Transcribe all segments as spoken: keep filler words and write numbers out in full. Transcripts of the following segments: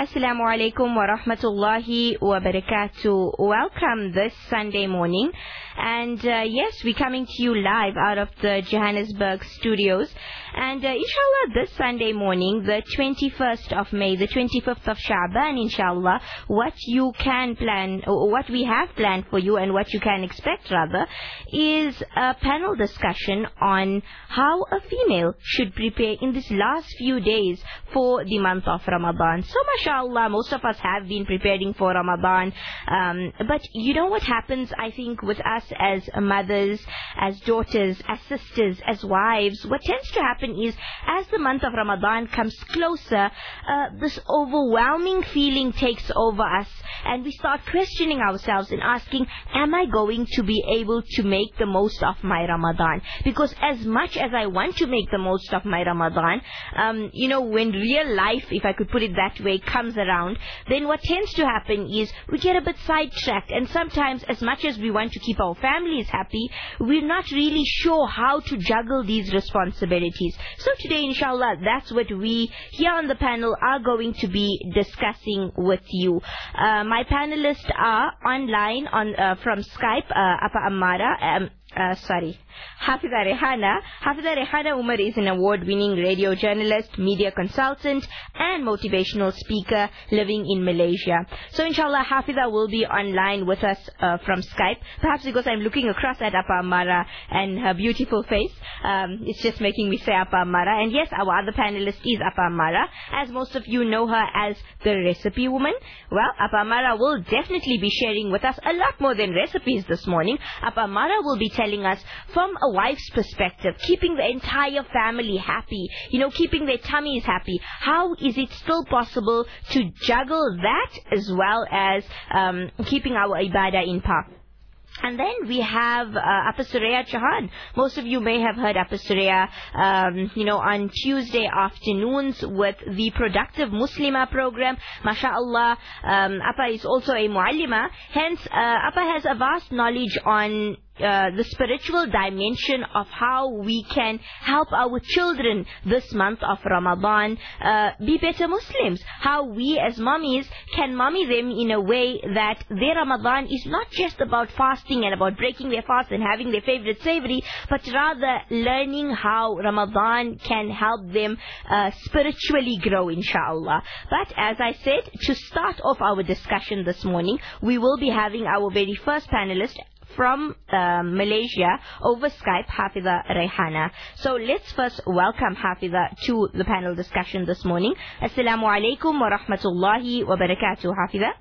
Assalamu alaikum wa rahmatullahi wa barakatuh. Welcome this Sunday morning. And uh, yes, we're coming to you live out of the Johannesburg studios. And uh, inshallah, this Sunday morning, the twenty-first of May, the twenty-fifth of Sha'ban, inshallah, what you can plan, or what we have planned for you and what you can expect rather, is a panel discussion on how a female should prepare in these last few days for the month of Ramadan. So mashallah, most of us have been preparing for Ramadan. Um, but you know what happens, I think, with us as mothers, as daughters, as sisters, as wives, what tends to happen is as the month of Ramadan comes closer, uh, this overwhelming feeling takes over us and we start questioning ourselves and asking, am I going to be able to make the most of my Ramadan? Because as much as I want to make the most of my Ramadan, um, you know, when real life, if I could put it that way, comes around, then what tends to happen is we get a bit sidetracked, and sometimes as much as we want to keep our families happy, we're not really sure how to juggle these responsibilities. So today, inshallah, that's what we here on the panel are going to be discussing with you. Uh, my panelists are online on uh, from Skype, uh, Apa Ammara, um, Uh, sorry, Hafiza Rehana. Hafiza Rehana Umar is an award-winning radio journalist, media consultant, and motivational speaker living in Malaysia. So inshallah, Hafiza will be online with us uh, from Skype. Perhaps because I'm looking across at Apa Ammara and her beautiful face, um, it's just making me say Apa Ammara. And yes, our other panelist is Apa Ammara. As most of you know her as the recipe woman. Well, Apa Ammara will definitely be sharing with us a lot more than recipes this morning. Apa Ammara will be telling us from a wife's perspective, keeping the entire family happy, you know, keeping their tummies happy. How is it still possible to juggle that as well as um, keeping our ibadah in par? And then we have uh, Apa Suraya Chauhan. Most of you may have heard Apa Suraya, um, you know, on Tuesday afternoons with the Productive Muslima program. MashaAllah, um, Apa is also a muallima. Hence, uh, Apa has a vast knowledge on Uh, the spiritual dimension of how we can help our children this month of Ramadan uh, be better Muslims. How we as mommies can mommy them in a way that their Ramadan is not just about fasting and about breaking their fast and having their favorite savory, but rather learning how Ramadan can help them uh, spiritually grow, inshallah. But as I said, to start off our discussion this morning, we will be having our very first panelist from uh, Malaysia over Skype, Hafiza Rehana. So let's first welcome Hafiza to the panel discussion this morning. Assalamu alaikum wa rahmatullahi wa barakatuh, Hafiza.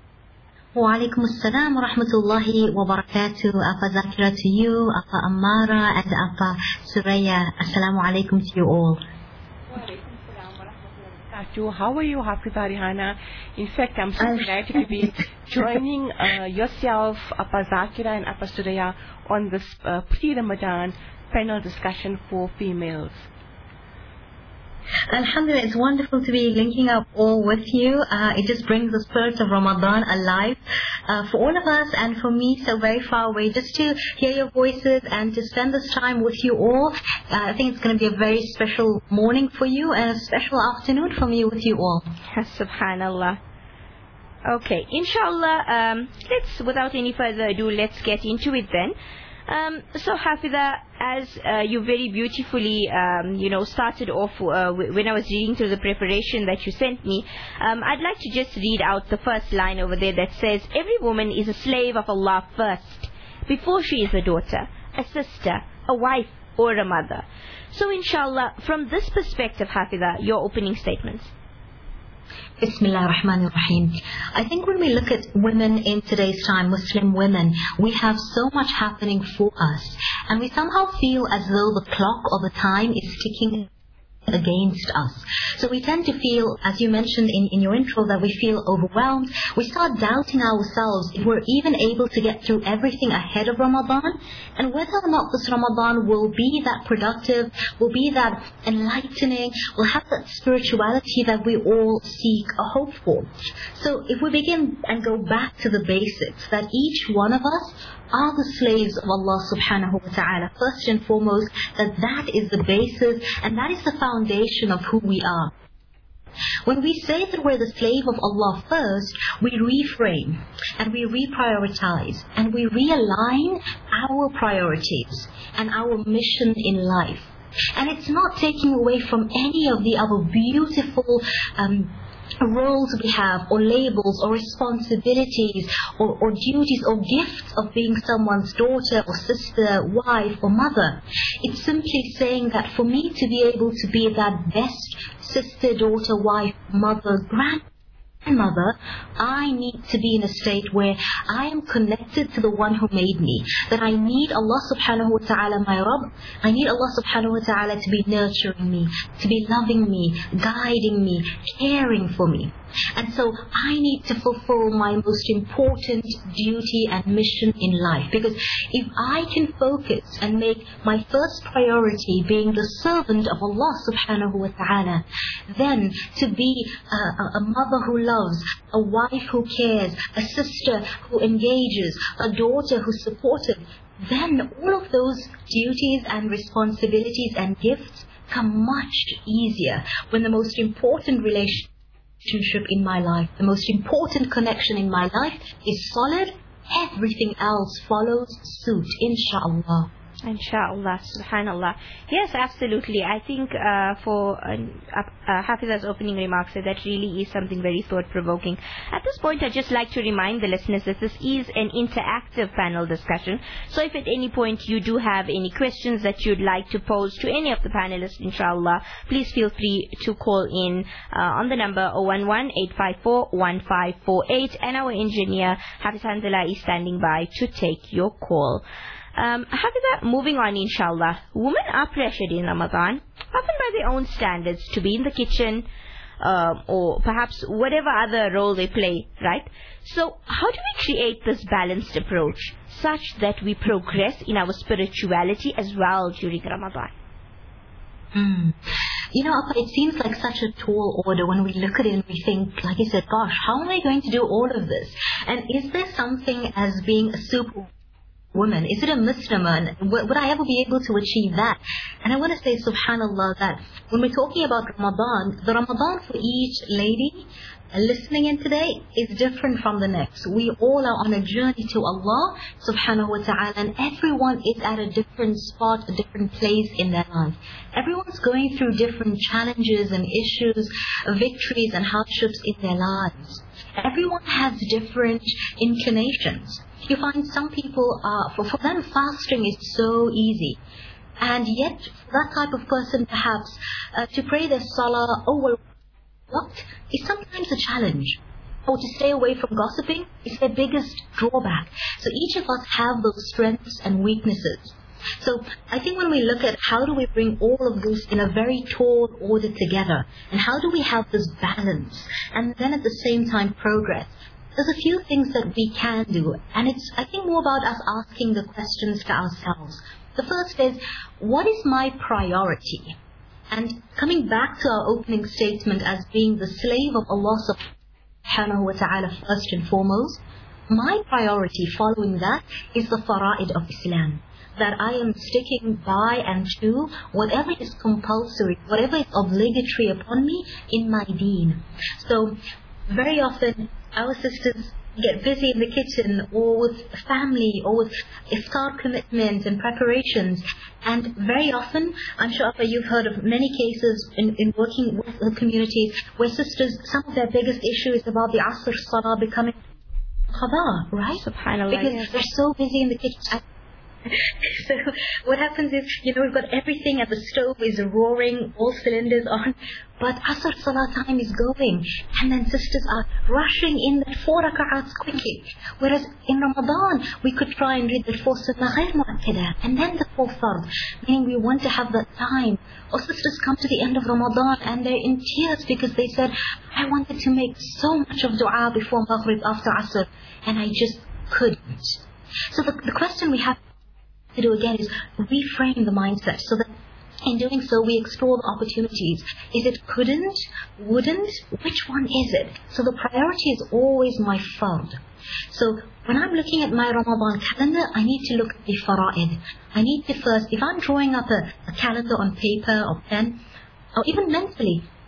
Wa alaikum assalam wa rahmatullahi wa barakatuh. Apa Zakira to you, Apa Ammara, and Apa Suraya. Assalamu alaikum to you all. How are you, Hafiza Rehana? In fact, I'm so delighted to be joining uh, yourself, Apa Zakira and Apa Suraya on this uh, pre-Ramadan panel discussion for females. Alhamdulillah, it's wonderful to be linking up all with you. Uh, it just brings the spirit of Ramadan alive uh, for all of us and for me so very far away. Just to hear your voices and to spend this time with you all. Uh, I think it's going to be a very special morning for you and a special afternoon for me with you all. Subhanallah. Okay, inshallah, um, let's, without any further ado, let's get into it then. Um, so Hafiza, as uh, you very beautifully, um, you know, started off uh, when I was reading through the preparation that you sent me, um, I'd like to just read out the first line over there that says, every woman is a slave of Allah first, before she is a daughter, a sister, a wife, or a mother. So inshallah, from this perspective, Hafiza, your opening statements. Bismillah ar-Rahman ar-Rahim. I think when we look at women in today's time, Muslim women, we have so much happening for us. And we somehow feel as though the clock or the time is ticking against us. So we tend to feel, as you mentioned in, in your intro, that we feel overwhelmed. We start doubting ourselves if we're even able to get through everything ahead of Ramadan, and whether or not this Ramadan will be that productive, will be that enlightening, will have that spirituality that we all seek or hope for. So if we begin and go back to the basics, that each one of us are the slaves of Allah subhanahu wa ta'ala. First and foremost, that that is the basis and that is the foundation of who we are. When we say that we're the slave of Allah first, we reframe and we reprioritize and we realign our priorities and our mission in life. And it's not taking away from any of the other beautiful um, roles we have, or labels, or responsibilities, or, or duties, or gifts of being someone's daughter, or sister, wife, or mother. It's simply saying that for me to be able to be that best sister, daughter, wife, mother, grandmother, Mother, I need to be in a state where I am connected to the one who made me. That I need Allah subhanahu wa ta'ala, my Rabb. I need Allah subhanahu wa ta'ala to be nurturing me, to be loving me, guiding me, caring for me. And so I need to fulfill my most important duty and mission in life. Because if I can focus and make my first priority being the servant of Allah subhanahu wa ta'ala, then to be a, a mother who loves, a wife who cares, a sister who engages, a daughter who's supportive, then all of those duties and responsibilities and gifts come much easier when the most important relationship relationship in my life, the most important connection in my life is solid. Everything else follows suit, inshaAllah. Insha'Allah, subhanallah. Yes, absolutely. I think uh, for uh, uh, Hafiza's opening remarks, that really is something very thought-provoking. At this point, I'd just like to remind the listeners that this is an interactive panel discussion. So if at any point you do have any questions that you'd like to pose to any of the panelists, inshallah, please feel free to call in uh, on the number zero one one, eight five four, one five four eight, and our engineer, Hafiz Hanzala, is standing by to take your call. Um, Hafiza, moving on, inshallah, women are pressured in Ramadan, often by their own standards, to be in the kitchen, um, or perhaps whatever other role they play, right? So how do we create this balanced approach such that we progress in our spirituality as well during Ramadan? Mm. You know, Appa, it seems like such a tall order when we look at it and we think, like you said, gosh, how am I going to do all of this? And is there something as being a super woman? Is it a misnomer? And would I ever be able to achieve that? And I want to say, subhanallah, that when we're talking about Ramadan, the Ramadan for each lady listening in today is different from the next. We all are on a journey to Allah subhanahu wa ta'ala, and everyone is at a different spot, a different place in their life. Everyone's going through different challenges and issues, victories and hardships in their lives. Everyone has different inclinations. You find some people, uh, for, for them fasting is so easy. And yet, for that type of person perhaps, uh, to pray their salah, oh well, what, is sometimes a challenge. Or to stay away from gossiping is their biggest drawback. So each of us have those strengths and weaknesses. So I think when we look at how do we bring all of this in a very tall order together, and how do we have this balance, and then at the same time progress, there's a few things that we can do, and it's, I think, more about us asking the questions to ourselves. The first is, what is my priority? And coming back to our opening statement as being the slave of Allah subhanahu wa ta'ala first and foremost, my priority following that is the fara'id of Islam. That I am sticking by and to whatever is compulsory, whatever is obligatory upon me in my deen. So very often our sisters get busy in the kitchen or with family or with iftar commitments and preparations, and very often, I'm sure you've heard of many cases in, in working with the communities where sisters, some of their biggest issue is about the Asr Salah becoming qada, right? Subhanallah, because yes. They're so busy in the kitchen. So what happens is, you know, we've got everything at the stove is roaring, all cylinders on, but Asr Salah time is going, and then sisters are rushing in that four rak'ats quickly. Whereas in Ramadan, we could try and read the four sunnah ghair mu'akkada, and then the four fard, meaning we want to have that time. Or sisters come to the end of Ramadan and they're in tears because they said, I wanted to make so much of dua before Maghrib, after Asr, and I just couldn't. So the, the question we have to do again is reframe the mindset, so that in doing so we explore the opportunities. Is it couldn't, wouldn't, which one is it? So the priority is always my fard. So when I'm looking at my Ramadan calendar, I need to look at the fara'id. I need to first, if I'm drawing up a, a calendar on paper or pen, or even mentally,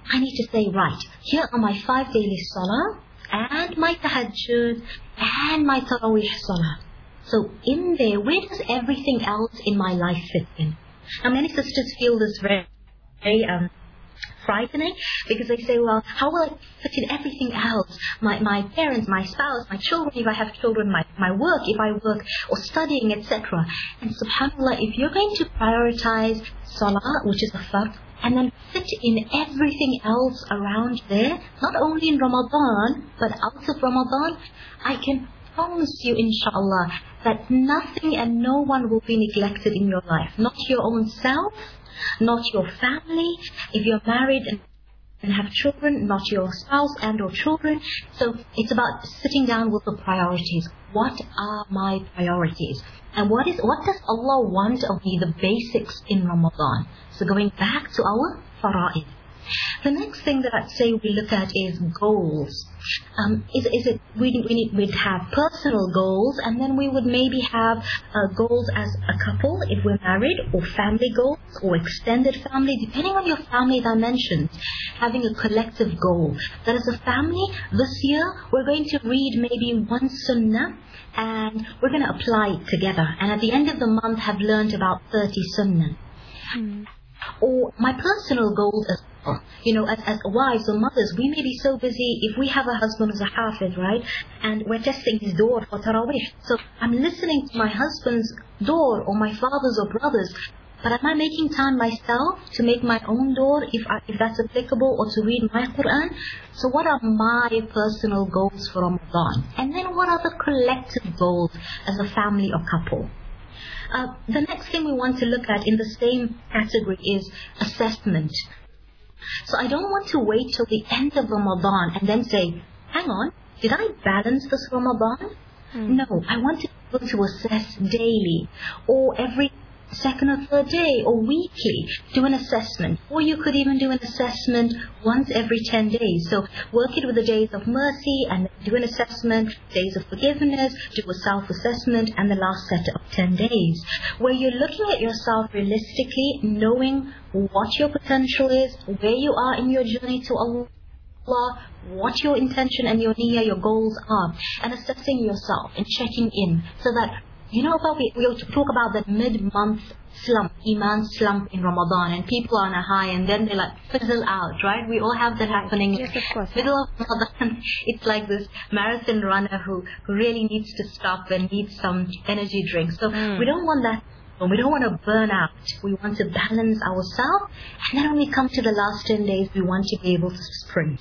I need to say, right, here are my five daily salah, and my tahajjud, and my tarawih salah. So in there, where does everything else in my life fit in? Now many sisters feel this very, very um, frightening, because they say, well, how will I fit in everything else? My my parents, my spouse, my children, if I have children, my, my work, if I work, or studying, et cetera. And subhanAllah, if you're going to prioritize salah, which is a fard, and then fit in everything else around there, not only in Ramadan, but out of Ramadan, I can promise you, inshallah, that nothing and no one will be neglected in your life. Not your own self, not your family. If you're married and and have children, not your spouse and or children. So it's about sitting down with the priorities. What are my priorities? And what is what does Allah want of me, the basics in Ramadan? So going back to our fara'id. The next thing that I'd say we look at is goals. Um, is, is it we, we need, we'd have personal goals, and then we would maybe have uh, goals as a couple if we're married, or family goals, or extended family, depending on your family dimensions. Having a collective goal. That as a family, this year we're going to read maybe one sunnah, and we're going to apply it together. And at the end of the month, have learned about thirty sunnah. Mm. Or my personal goals as well. You know, as, as wives or mothers, we may be so busy. If we have a husband who's a hafiz, right, and we're testing his door for tarawih, so I'm listening to my husband's door, or my father's or brother's, but am I making time myself to make my own door, if I, if that's applicable, or to read my Quran? So what are my personal goals for Ramadan? And then what are the collective goals as a family or couple? Uh, the next thing we want to look at in the same category is assessment. So I don't want to wait till the end of Ramadan and then say, hang on, did I balance this Ramadan? Mm. No, I want to be able to assess daily, or every second or third day, or weekly, do an assessment. Or you could even do an assessment once every ten days. So work it with the days of mercy, and do an assessment, days of forgiveness, do a self-assessment, and the last set of ten days. Where you're looking at yourself realistically, knowing what your potential is, where you are in your journey to Allah, what your intention and your niyyah, your goals are, and assessing yourself and checking in, so that you know about we we'll talk about that mid-month slump, iman slump in Ramadan, and people are on a high and then they like fizzle out, right? We all have that happening. Yes, of course. Middle of Ramadan, it's like this marathon runner who, who really needs to stop and needs some energy drink. So mm. we don't want that. We don't want to burn out. We want to balance ourselves, and then when we come to the last ten days, we want to be able to sprint.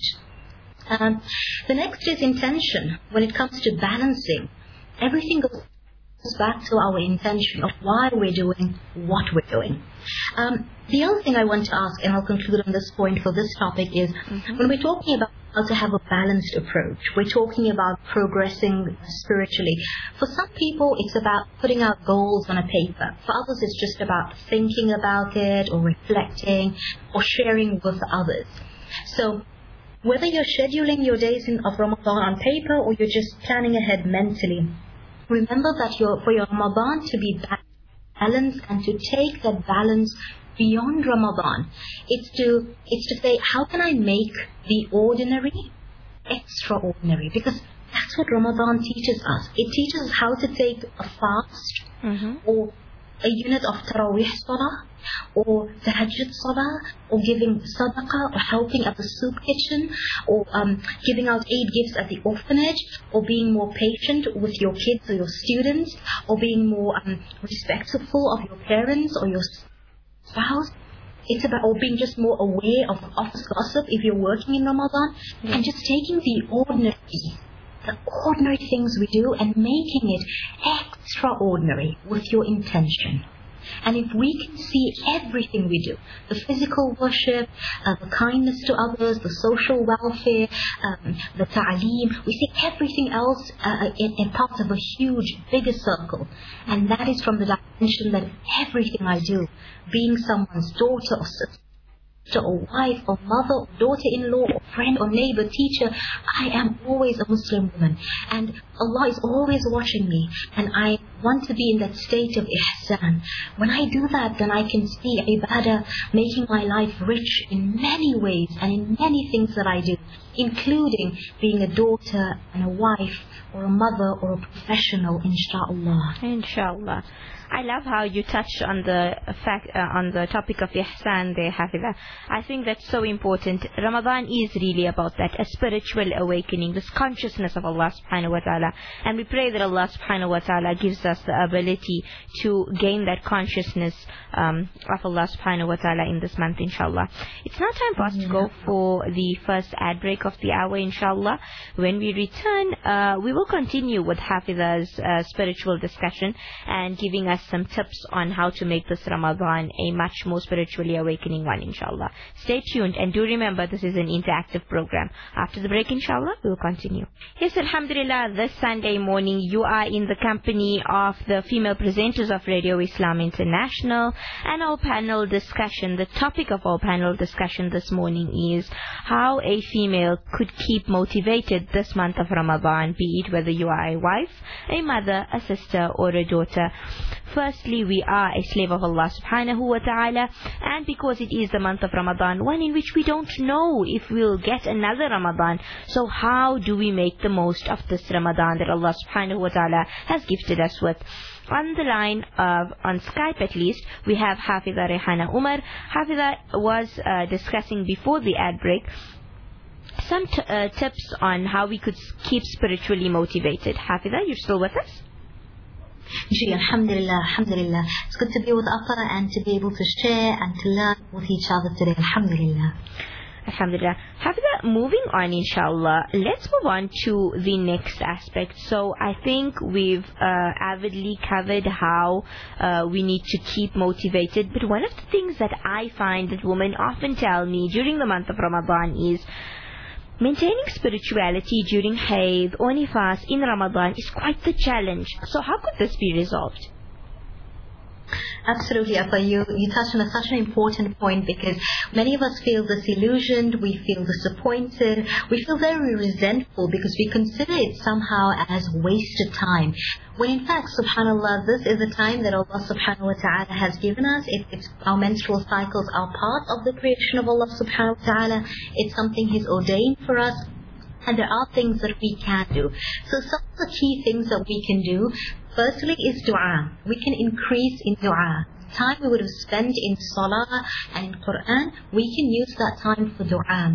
Um, the next is intention. When it comes to balancing, everything goes back to our intention of why we're doing what we're doing. Um, the other thing I want to ask, and I'll conclude on this point for this topic, is mm-hmm. when we're talking about how to have a balanced approach, we're talking about progressing spiritually. For some people, it's about putting out goals on a paper. For others, it's just about thinking about it, or reflecting, or sharing with others. So whether you're scheduling your days in, of Ramadan on paper, or you're just planning ahead mentally, remember that your, for your Ramadan to be balanced, and to take that balance beyond Ramadan, it's to it's to say, how can I make the ordinary extraordinary? Because that's what Ramadan teaches us. It teaches us how to take a fast, mm-hmm. or a unit of tarawih salah, or tahajjud salah, or giving sadaqah, or helping at the soup kitchen, or um, giving out aid gifts at the orphanage, or being more patient with your kids or your students, or being more um, respectful of your parents or your spouse. It's about, or being just more aware of office gossip if you're working in Ramadan, mm-hmm. and just taking the ordinary, the ordinary things we do, and making it extraordinary with your intention. And if we can see everything we do, the physical worship, uh, the kindness to others, the social welfare, um, the ta'aleem, we see everything else uh, in, in part of a huge, bigger circle. And that is from the dimension that everything I do, being someone's daughter or sister, or wife, or mother, or daughter-in-law, or friend, or neighbor, teacher, I am always a Muslim woman, and Allah is always watching me, and I'm want to be in that state of ihsan. When I do that, then I can see ibadah making my life rich in many ways and in many things that I do, including being a daughter and a wife or a mother or a professional, inshallah. Inshallah. I love how you touched on the fact uh, on the topic of ihsan there, Hafiza. I think that's so important. Ramadan is really about that, a spiritual awakening, this consciousness of Allah subhanahu wa ta'ala. And we pray that Allah subhanahu wa ta'ala gives us the ability to gain that consciousness um, of Allah subhanahu wa ta'ala in this month, inshallah. It's now time for us to go for the first ad break of the hour, inshallah. When we return, uh, we will continue with Hafiza's uh, spiritual discussion and giving us some tips on how to make this Ramadan a much more spiritually awakening one, inshallah. Stay tuned and do remember this is an interactive program. After the break, inshallah, we will continue. Yes, alhamdulillah, this Sunday morning you are in the company of the female presenters of Radio Islam International, and our panel discussion, the topic of our panel discussion this morning is how a female could keep motivated this month of Ramadan, be it whether you are a wife, a mother, a sister or a daughter. Firstly, we are a slave of Allah subhanahu wa ta'ala, and because it is the month of Ramadan, one in which we don't know if we'll get another Ramadan. So how do we make the most of this Ramadan that Allah subhanahu wa ta'ala has gifted us with? On the line, of, on Skype at least, we have Hafiza Rehana Umar. Hafiza was uh, discussing before the ad break some t- uh, tips on how we could keep spiritually motivated. Hafiza, you're still with us? Ji, alhamdulillah, alhamdulillah. It's good to be with Aqa and to be able to share and to learn with each other today, alhamdulillah. Alhamdulillah. Hafiza, moving on, inshallah, let's move on to the next aspect. So I think we've uh, avidly covered how uh, we need to keep motivated, but one of the things that I find that women often tell me during the month of Ramadan is maintaining spirituality during Hayd or Nifas in Ramadan is quite the challenge. So how could this be resolved? Absolutely, Appa. You, you touched on a, such an important point, because many of us feel disillusioned, we feel disappointed, we feel very resentful because we consider it somehow as wasted time. When in fact, subhanAllah, this is the time that Allah subhanahu wa ta'ala has given us. It, it's, our menstrual cycles are part of the creation of Allah subhanahu wa ta'ala. It's something He's ordained for us. And there are things that we can do. So some of the key things that we can do, firstly, is dua. We can increase in dua. Time we would have spent in salah and in Quran, we can use that time for dua.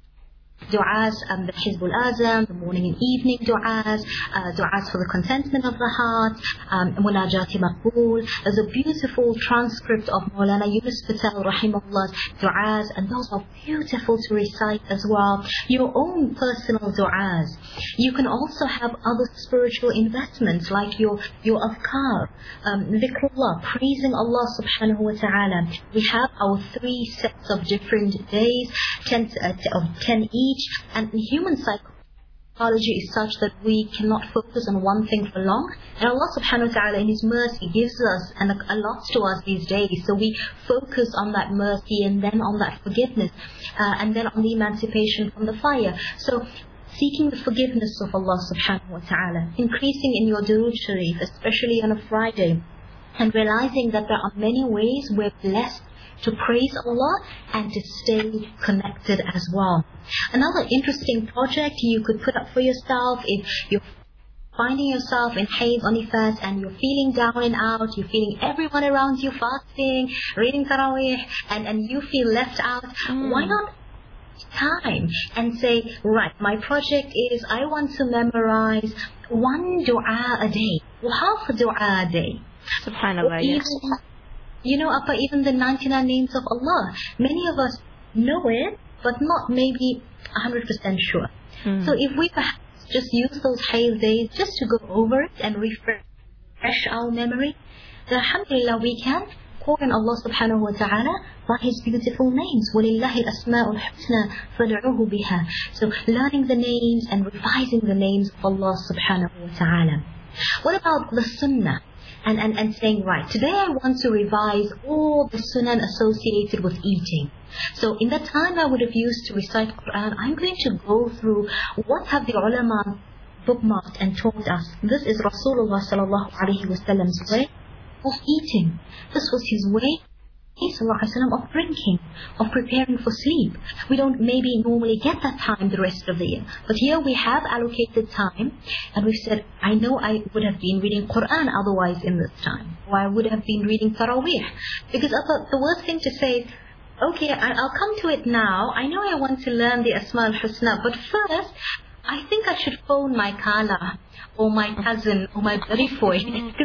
Du'as, um, the Hizbul Azam, the morning and evening du'as, uh, du'as for the contentment of the heart, um, Munajati Maqbool. There's a beautiful transcript of Maulana Yunus Patel Rahimahullah's du'as, and those are beautiful to recite as well. Your own personal du'as. You can also have other spiritual investments like your, your afkar, um, dhikrullah, praising Allah subhanahu wa ta'ala. We have our three sets of different days, ten, uh, of ten each. And human psychology is such that we cannot focus on one thing for long. And Allah subhanahu wa ta'ala in His mercy gives us and allots to us these days. So we focus on that mercy and then on that forgiveness uh, and then on the emancipation from the fire. So seeking the forgiveness of Allah subhanahu wa ta'ala, increasing in your durood sharif, especially on a Friday, and realizing that there are many ways we're blessed to praise Allah and to stay connected as well. Another interesting project you could put up for yourself, if you're finding yourself in Hayd or Nifas and you're feeling down and out, you're feeling everyone around you fasting, reading Taraweeh, and, and you feel left out, mm. why not time and say, right, my project is I want to memorize one dua a day, or half a dua a day. Subhanallah, yes. You know, Appa, even the ninety-nine names of Allah, many of us know it, but not maybe one hundred percent sure. Mm. So if we perhaps just use those Hayd days just to go over it and refresh our memory, then alhamdulillah we can call on Allah subhanahu wa ta'ala by His beautiful names. وَلِلَّهِ الْأَسْمَاءُ الْحُسْنَى فَادْعُوهُ بِهَا. So learning the names and revising the names of Allah subhanahu wa ta'ala. What about the sunnah? And, and, and saying, right, today I want to revise all the sunan associated with eating. So in that time I would have used to recite Quran, I'm going to go through what have the ulama bookmarked and taught us. This is Rasulullah sallallahu alaihi wasallam's way of eating. This was his way sallallahu alaihi wasallam of drinking, of preparing for sleep. We don't maybe normally get that time the rest of the year. But here we have allocated time, and we've said, I know I would have been reading Quran otherwise in this time, or I would have been reading Taraweeh. Because I thought the worst thing to say is, okay, I'll come to it now. I know I want to learn the Asma al-Husna, but first, I think I should phone my Kala, or my cousin, or my Barifoy.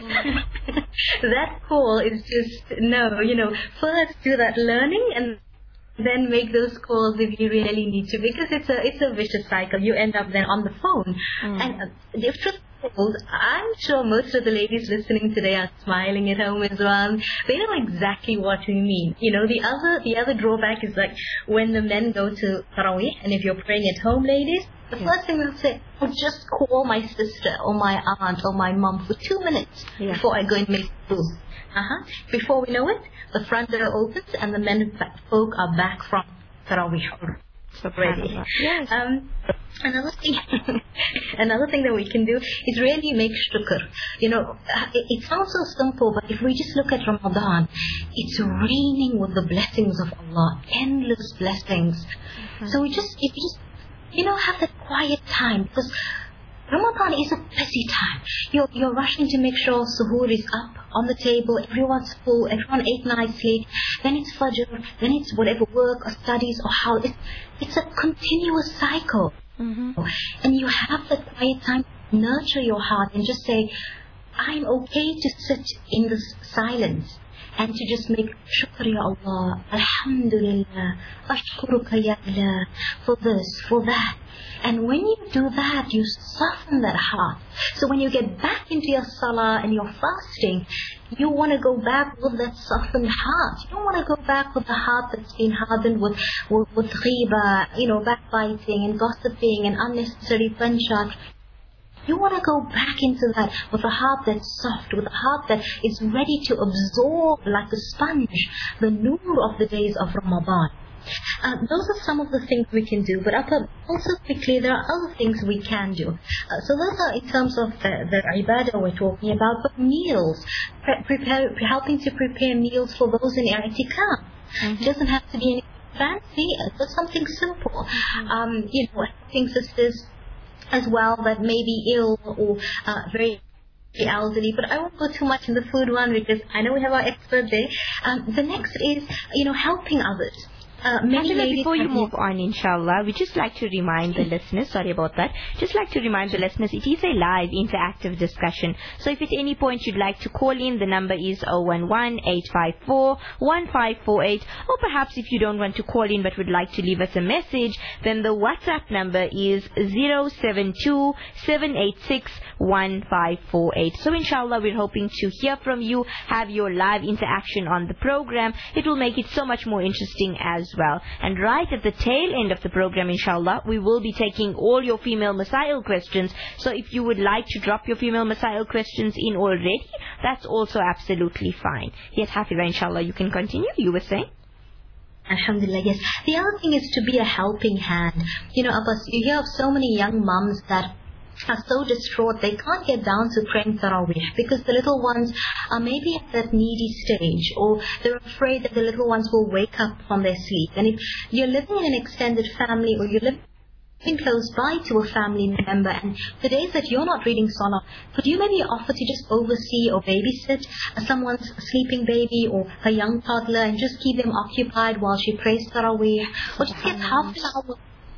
That call is just, no, you know, first do that learning and then make those calls if you really need to, because it's a it's a vicious cycle. You end up then on the phone. Mm. And uh, if truth be told, I'm sure most of the ladies listening today are smiling at home as well. They know exactly what we mean. You know, the other the other drawback is like when the men go to Taraweeh, and if you're praying at home, ladies, the yeah. first thing they'll say, oh, just call my sister or my aunt or my mum for two minutes yeah. before I go and make food. Uh-huh. Before we know it, the front door opens and the men folk are back from Taraweeh already. Yes. Um, another thing, another thing that we can do is really make shukr. You know, it, it sounds so simple, but if we just look at Ramadan, it's raining with the blessings of Allah, endless blessings. Mm-hmm. So we just, if we just, you know, have that quiet time, because Ramadan is a busy time. You're, you're rushing to make sure suhoor is up on the table, everyone's full, everyone ate nicely, then it's fajr, then it's whatever work or studies or how. It's, it's a continuous cycle. Mm-hmm. And you have that quiet time to nurture your heart and just say, I'm okay to sit in this silence and to just make shukr ya Allah, alhamdulillah, ashkuruka ya Allah, for this, for that. And when you do that, you soften that heart. So when you get back into your salah and your fasting, you want to go back with that softened heart. You don't want to go back with the heart that's been hardened with, with, with ghiba, you know, backbiting and gossiping and unnecessary panchat. You want to go back into that with a heart that's soft, with a heart that is ready to absorb like a sponge the nur of the days of Ramadan. Uh, those are some of the things we can do, but also quickly there are other things we can do. Uh, so those are in terms of the, the ibadah we're talking about, but meals, pre- prepare, helping to prepare meals for those in i'tikaf. Mm-hmm. It doesn't have to be anything fancy, it's just something simple. Mm-hmm. Um, you know, helping sisters as well that may be ill or uh, very elderly, but I won't go too much in the food one because I know we have our expert there. Um, the next is, you know, helping others. Uh, many Actually, before you move on, inshallah, we just like to remind the listeners, sorry about that, just like to remind the listeners, it is a live interactive discussion. So if at any point you'd like to call in, the number is zero one one, eight five four, one five four eight, or perhaps if you don't want to call in but would like to leave us a message, then the WhatsApp number is zero seven two, seven eight six, one five four eight. So inshallah, we're hoping to hear from you, have your live interaction on the program. It will make it so much more interesting as well. And right at the tail end of the program, inshallah, we will be taking all your female Masail questions. So if you would like to drop your female Masail questions in already, that's also absolutely fine. Yes, Hafiza, inshallah, you can continue. You were saying? Alhamdulillah, yes. The other thing is to be a helping hand. You know, Abbas, you hear of so many young mums that are so distraught they can't get down to praying Taraweeh because the little ones are maybe at that needy stage, or they're afraid that the little ones will wake up from their sleep. And if you're living in an extended family, or you're living close by to a family member, and the days that you're not reading Salah, could you maybe offer to just oversee or babysit someone's sleeping baby or a young toddler and just keep them occupied while she prays Taraweeh, or just get half an hour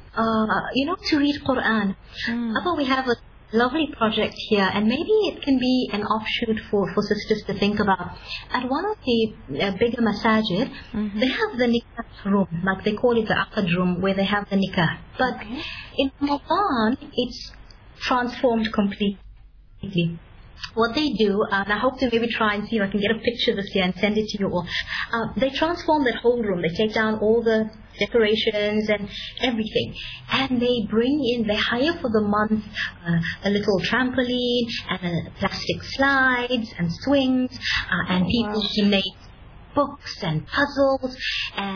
Uh, you know, to read Quran. Mm. Abba, we have a lovely project here, and maybe it can be an offshoot for, for sisters to think about. At one of the uh, bigger masajid, mm-hmm. they have the nikah room, like they call it the aqad room, where they have the nikah. But okay. in Ramadan, it's transformed completely. What they do, uh, and I hope to maybe try and see if I can get a picture this year and send it to you all. Uh, they transform that whole room. They take down all the decorations and everything, and they bring in, they hire for the month uh, a little trampoline and uh, plastic slides and swings, uh, and people donate books and puzzles, and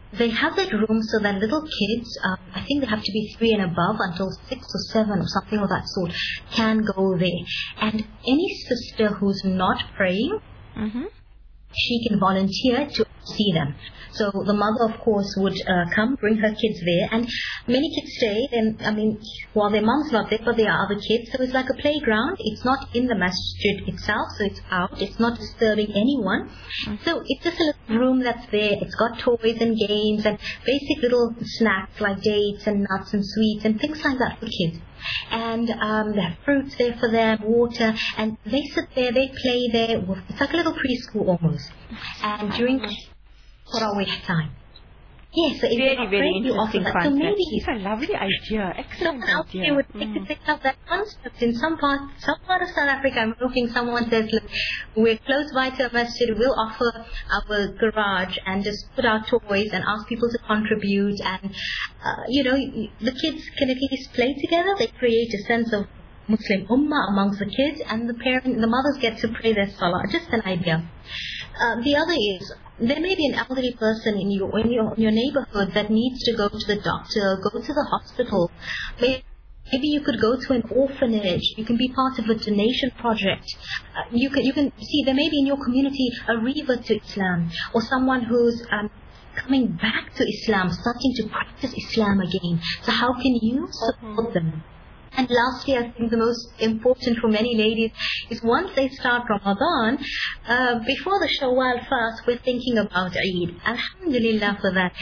they have that room so that little kids, um, I think they have to be three and above until six or seven or something of that sort, can go there. And any sister who's not praying, Mm-hmm. she can volunteer to see them. So the mother, of course, would uh, come, bring her kids there, and many kids stay. And I mean, while their mom's not there, but there are other kids. So it's like a playground. It's not in the masjid itself, so it's out. It's not disturbing anyone. Mm-hmm. So it's just a little room that's there. It's got toys and games and basic little snacks like dates and nuts and sweets and things like that for kids. And um, they have fruits there for them, water, and they sit there, they play there. It's like a little preschool almost. And during Tarawih time. Yes, so if Very, you're not very praying, you offer interesting that. So concept. maybe It's a lovely idea. Excellent someone else idea. here would take Mm. to pick up that concept. In some part, some part of South Africa, I'm hoping someone says, look, we're close by to a masjid, we'll offer our garage and just put our toys and ask people to contribute. And, uh, you know, the kids can at least play together. They create a sense of Muslim ummah amongst the kids, and the parent, the mothers get to pray their salah. Just an idea. Uh, the other is, there may be an elderly person in your, in your in your neighborhood that needs to go to the doctor, go to the hospital. Maybe Maybe you could go to an orphanage. You can be part of a donation project. Uh, you can you can see there may be in your community a revert to Islam, or someone who's um, coming back to Islam, starting to practice Islam again. So how can you support them? And lastly, I think the most important for many ladies is once they start Ramadan, uh, before the Shawwal fast, we're thinking about Eid. Alhamdulillah for that.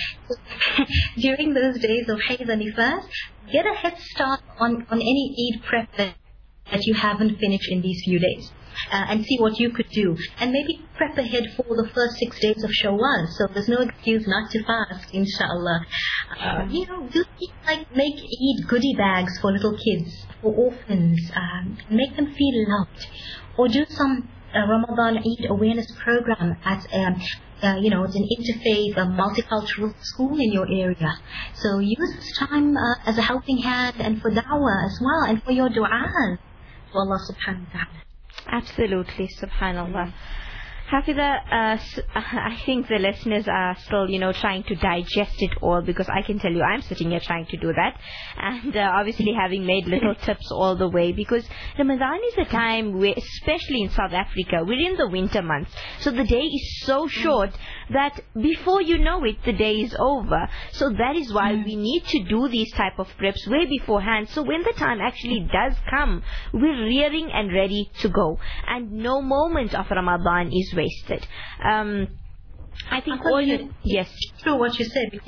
During those days of Hayd and Nifas, get a head start on, on any Eid prep that, that you haven't finished in these few days. Uh, and see what you could do. And maybe prep ahead for the first six days of Shawwal. So there's no excuse not to fast, inshallah. Uh, you know, do like make Eid goodie bags for little kids, for orphans. Um, make them feel loved. Or do some uh, Ramadan Eid awareness program at, um, uh, you know, it's an interfaith, a multicultural school in your area. So use this time uh, as a helping hand and for da'wah as well, and for your du'as to Allah subhanahu wa ta'ala. Absolutely, subhanallah. Hafiza, uh, s- I think the listeners are still, you know, trying to digest it all, because I can tell you I'm sitting here trying to do that. And uh, obviously having made little tips all the way, because Ramadan is a time where, especially in South Africa, we're in the winter months. So the day is so short that before you know it, the day is over. So that is why we need to do these type of preps way beforehand. So when the time actually does come, we're rearing and ready to go. And no moment of Ramadan is wasted. Um, I think all you... Yes. True what you said.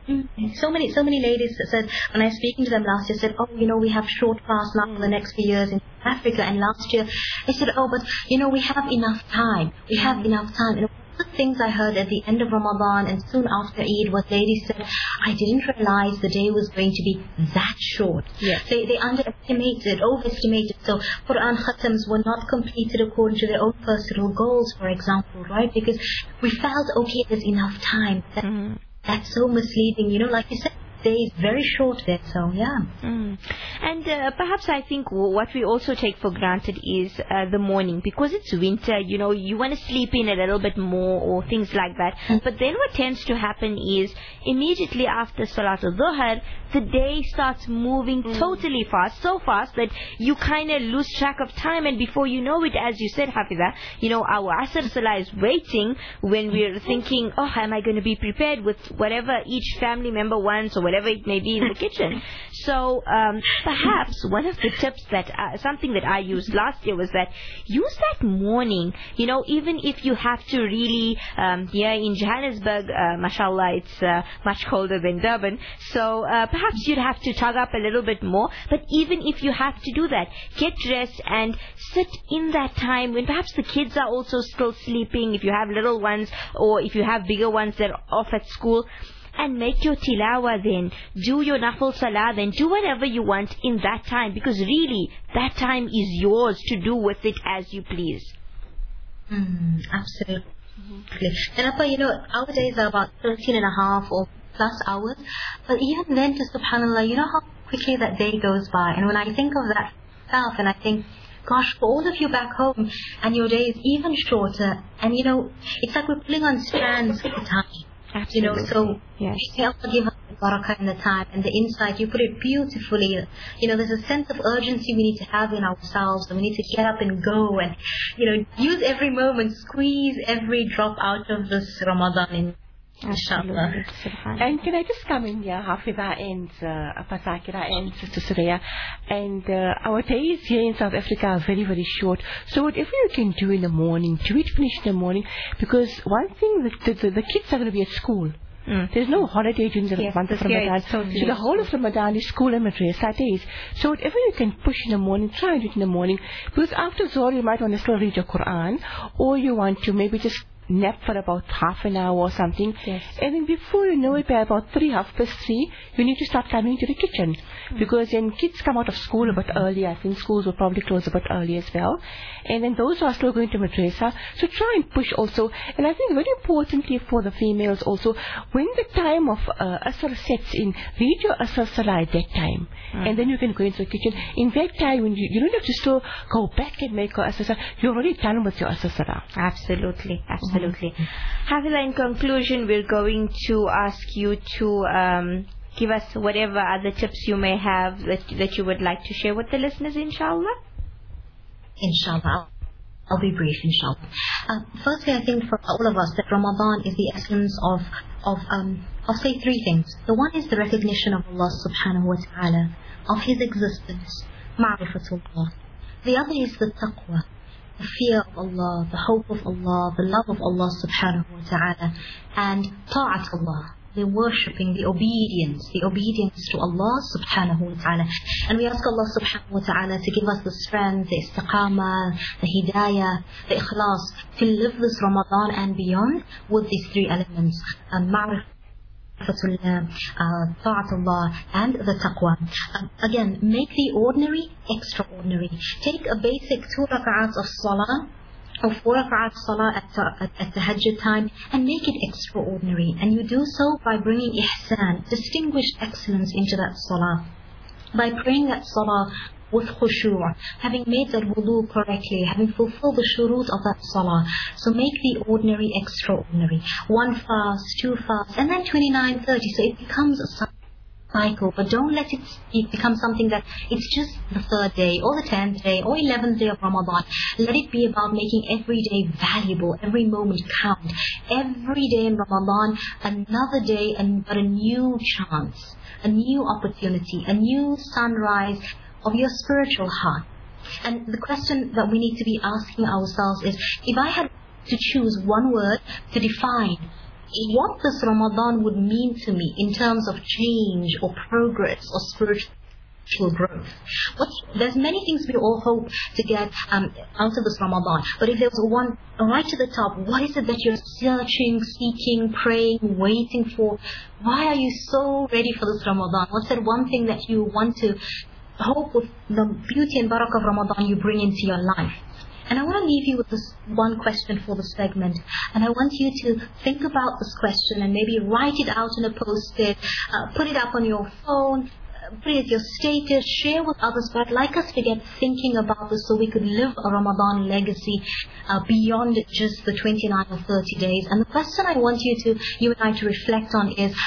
So many, so many ladies that said, when I was speaking to them last year, said, oh, you know, we have short fast now for the next few years in Africa. And last year, they said, oh, but, you know, we have enough time. We have enough time. And one of the things I heard at the end of Ramadan and soon after Eid was ladies said, I didn't realize the day was going to be that short. Yes. They, they underestimated, overestimated. So Quran khatams were not completed according to their own personal goals, for example, right? Because we felt, okay, there's enough time. That, Mm-hmm. That's so misleading. You know, like you said, the day is very short there, so yeah. Mm. And uh, perhaps I think w- what we also take for granted is uh, the morning, because it's winter, you know, you want to sleep in a little bit more or things like that. Mm. But then what tends to happen is immediately after Salatul Dhuhr, the day starts moving Mm. totally fast, so fast that you kind of lose track of time, and before you know it, as you said, Hafiza, you know, our Asr Salah is waiting when we're thinking, oh, am I going to be prepared with whatever each family member wants or whatever it may be in the kitchen. So um, perhaps one of the tips that, uh, something that I used last year was that use that morning, you know, even if you have to really, um, here in Johannesburg, uh, mashallah, it's uh, much colder than Durban, so uh, perhaps you'd have to tug up a little bit more, but even if you have to do that, get dressed and sit in that time when perhaps the kids are also still sleeping, if you have little ones or if you have bigger ones that are off at school, and make your tilawah then, do your nafil salah then, do whatever you want in that time, because really that time is yours to do with it as you please. Mm, absolutely. Mm-hmm. And Appa, you know, our days are about thirteen and a half or plus hours, but even then, just subhanAllah, you know how quickly that day goes by. And when I think of that myself, and I think, gosh, for all of you back home, and your day is even shorter, and you know, it's like we're pulling on strands of time. Absolutely. You know, so yes. may Allah give us the barakah in the time and the insight. You put it beautifully. You know, there's a sense of urgency we need to have in ourselves, and we need to get up and go and, you know, use every moment, squeeze every drop out of this Ramadan. Inshallah. And can I just come in here, Hafiza and uh, Appa Zakira and Sister Suraya? And uh, our days here in South Africa are very, very short. So whatever you can do in the morning, do it finish in the morning. Because one thing, the, the, the kids are going to be at school. Mm. There's no holiday during the yes, month of Ramadan. Totally so the whole of Ramadan is school and madrasa days. So whatever you can push in the morning, try and do it in the morning. Because after Zohar you might want to still read your Quran, or you want to maybe just nap for about half an hour or something. Yes. And then before you know it, by about three, half past three, you need to start coming to the kitchen. Mm. Because then kids come out of school a bit early. I think schools will probably close a bit early as well. And then those who are still going to madrasa, so try and push also. And I think very importantly for the females also, when the time of uh, Asr sets in, read your Asr Salah at that time. Mm. And then you can go into the kitchen. In that time, when you, you don't have to still go back and make your Asr Salah. You're already done with your Asr Salah. Absolutely. Absolutely. Absolutely. Hafiza, in conclusion, we're going to ask you to um, give us whatever other tips you may have that, that you would like to share with the listeners, inshallah. Inshallah. I'll be brief, inshallah. Uh, firstly, I think for all of us that Ramadan is the essence of, of um, I'll say three things. The one is the recognition of Allah subhanahu wa ta'ala, of His existence, ma'rifatullah. The other is the taqwa, the fear of Allah, the hope of Allah, the love of Allah subhanahu wa ta'ala, and ta'atullah, the worshipping, the obedience, the obedience to Allah subhanahu wa ta'ala. And we ask Allah subhanahu wa ta'ala to give us the strength, the istiqamah, the hidayah, the ikhlas, to live this Ramadan and beyond with these three elements, um, ma'rifatullah, uh, ta'atullah, and the taqwa. Um, again, make the ordinary extraordinary. Take a basic two rak'ats of salah, or four rak'at salah at, at, at tahajjud time, and make it extraordinary. And you do so by bringing ihsan, distinguished excellence into that salah, by praying that salah with khushu', having made that wudu correctly, having fulfilled the shurut of that salah. So make the ordinary extraordinary. One fast, two fasts, and then twenty-nine, thirty. So it becomes a cycle, but don't let it, it become something that it's just the third day, or the tenth day, or eleventh day of Ramadan. Let it be about making every day valuable, every moment count. Every day in Ramadan, another day, and but a new chance, a new opportunity, a new sunrise of your spiritual heart. And the question that we need to be asking ourselves is, if I had to choose one word to define what this Ramadan would mean to me in terms of change or progress or spiritual growth. What's, there's many things we all hope to get um, out of this Ramadan. But if there was one right to the top, what is it that you're searching, seeking, praying, waiting for? Why are you so ready for this Ramadan? What's that one thing that you want to hope with the beauty and barakah of Ramadan you bring into your life? And I want to leave you with this one question for this segment. And I want you to think about this question and maybe write it out in a post-it, uh, put it up on your phone, uh, put it as your status, share with others. But I'd like us to get thinking about this so we could live a Ramadan legacy uh, beyond just the twenty-nine or thirty days. And the question I want you to, you and I to reflect on is,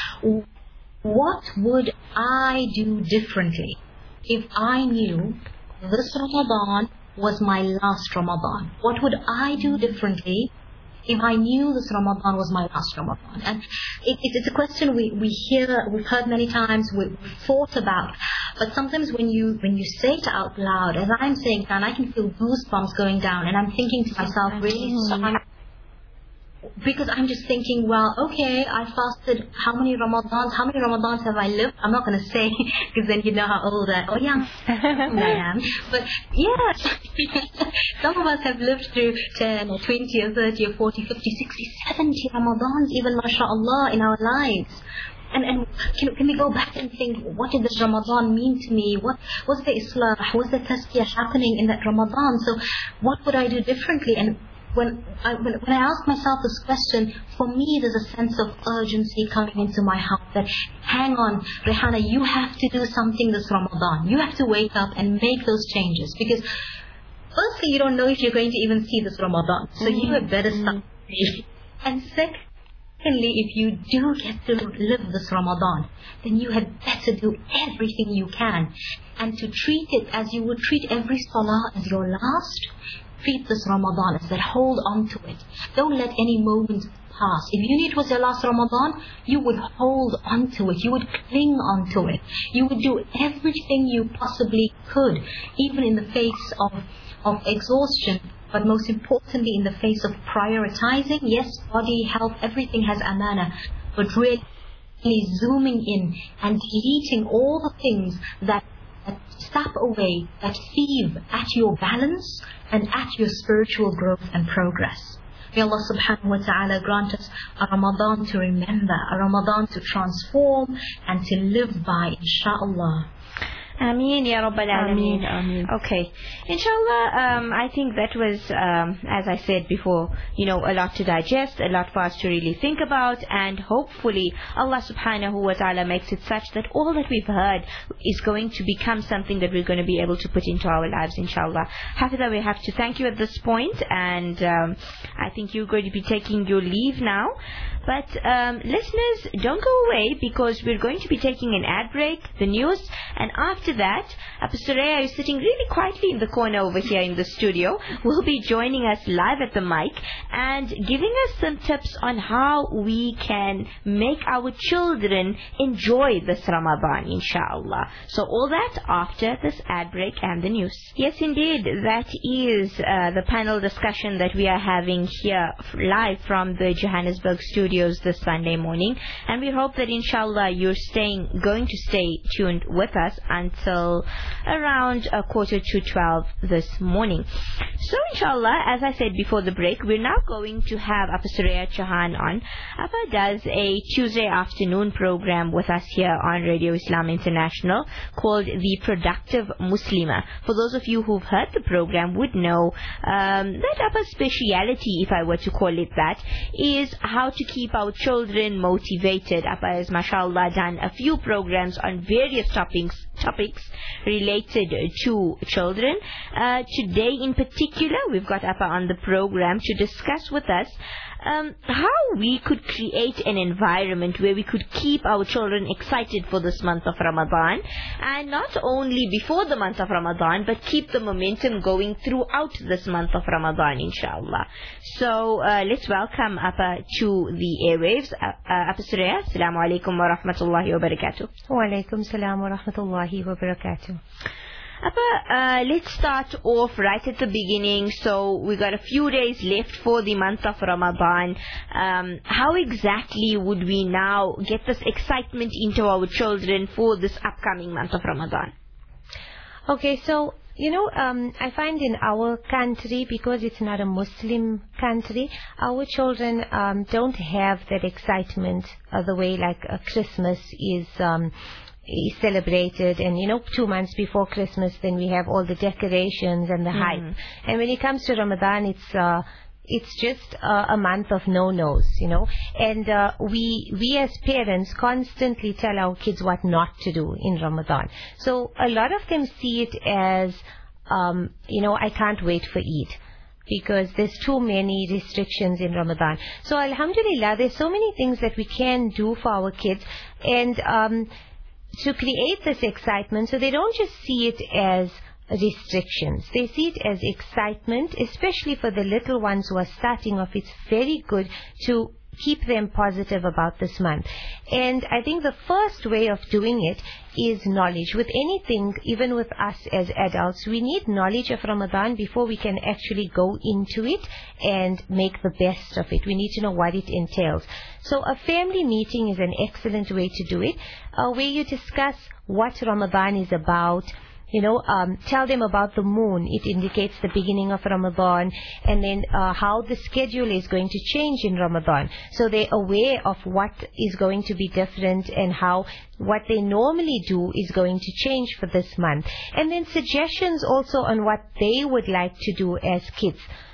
what would I do differently if I knew this Ramadan was my last Ramadan? What would I do differently if I knew this Ramadan was my last Ramadan? And it, it, it's a question we, we hear, we've heard many times, we've thought about. But sometimes when you when you say it out loud, as I'm saying it, and I can feel goosebumps going down, and I'm thinking to myself, really, so I'm, because I'm just thinking, well, okay, I fasted how many Ramadans, how many Ramadans have I lived? I'm not going to say, because then you know how old I, or young I am. But yeah, some of us have lived through ten or twenty or thirty or forty, fifty, sixty, seventy Ramadans, even mashallah, in our lives. And, and can, can we go back and think, what did this Ramadan mean to me? What was the Islah? Was the tazkiyah happening in that Ramadan? So what would I do differently? And When I, when, when I ask myself this question, for me there's a sense of urgency coming into my heart that, hang on, Rehana, you have to do something this Ramadan. You have to wake up and make those changes. Because firstly, you don't know if you're going to even see this Ramadan. So mm-hmm. you had better start. Mm-hmm. And second, Secondly, if you do get to live this Ramadan, then you had better do everything you can. And to treat it as you would treat every salah as your last, treat this Ramadan as that. Hold on to it. Don't let any moment pass. If you knew it was your last Ramadan, you would hold on to it. You would cling on to it. You would do everything you possibly could, even in the face of, of exhaustion, but most importantly in the face of prioritizing. Yes, body, health, everything has amana, but really zooming in and deleting all the things that that sap away, that thieve at your balance and at your spiritual growth and progress. May Allah subhanahu wa ta'ala grant us a Ramadan to remember, a Ramadan to transform and to live by, inshaAllah. Ameen, Ya Rabbal Alameen. Ameen, ameen. Okay. Inshallah, um, I think that was, um, as I said before, you know, a lot to digest, a lot for us to really think about, and hopefully Allah subhanahu wa ta'ala makes it such that all that we've heard is going to become something that we're going to be able to put into our lives, inshallah. Hafiza, we have to thank you at this point, and um, I think you're going to be taking your leave now. But um, listeners, don't go away, because we're going to be taking an ad break, the news, and after that, Apa Suraya is sitting really quietly in the corner over here in the studio, will be joining us live at the mic and giving us some tips on how we can make our children enjoy this Ramadan, inshallah. So all that after this ad break and the news. Yes, indeed, that is uh, the panel discussion that we are having here live from the Johannesburg studios this Sunday morning, and we hope that inshallah you're staying, going to stay tuned with us until around a quarter to twelve this morning. So inshallah, as I said before the break, we're now going to have Apa Suraya Chauhan on. Apa does a Tuesday afternoon program with us here on Radio Islam International called The Productive Muslima. For those of you who've heard the program would know um, that Apa's speciality, if I were to call it that, is how to keep our children motivated. Apa has mashallah done a few programs on various topics topics related to children. Uh, today in particular, we've got Apa on the program to discuss with us um, how we could create an environment where we could keep our children excited for this month of Ramadan, and not only before the month of Ramadan, but keep the momentum going throughout this month of Ramadan, inshallah. So uh, let's welcome Apa to the airwaves. Uh, uh, Apa Suraya, Assalamu alaikum wa rahmatullahi wa barakatuh. Wa alaikum salam wa rahmatullahi wa barakatuh. Apa, uh, let's start off right at the beginning. So we got a few days left for the month of Ramadan. Um, how exactly would we now get this excitement into our children for this upcoming month of Ramadan? Okay, so you know, um, I find in our country, because it's not a Muslim country, our children um, don't have that excitement uh, the way like uh, Christmas is um, is celebrated, and you know, two months before Christmas, then we have all the decorations and the mm. hype. And when it comes to Ramadan, it's uh, it's just uh, a month of no-nos, you know. And uh, we we as parents constantly tell our kids what not to do in Ramadan. So a lot of them see it as, um, you know, I can't wait for Eid, because there's too many restrictions in Ramadan. So alhamdulillah, there's so many things that we can do for our kids, and um, to create this excitement, so they don't just see it as restrictions. They see it as excitement, especially for the little ones who are starting off. It's very good to keep them positive about this month. And I think the first way of doing it is knowledge. With anything, even with us as adults, we need knowledge of Ramadan before we can actually go into it and make the best of it. We need to know what it entails. So a family meeting is an excellent way to do it, uh, where you discuss what Ramadan is about. You know, um, tell them about the moon. It indicates the beginning of Ramadan, and then uh, how the schedule is going to change in Ramadan. So they're aware of what is going to be different, and how what they normally do is going to change for this month. And then suggestions also on what they would like to do as kids.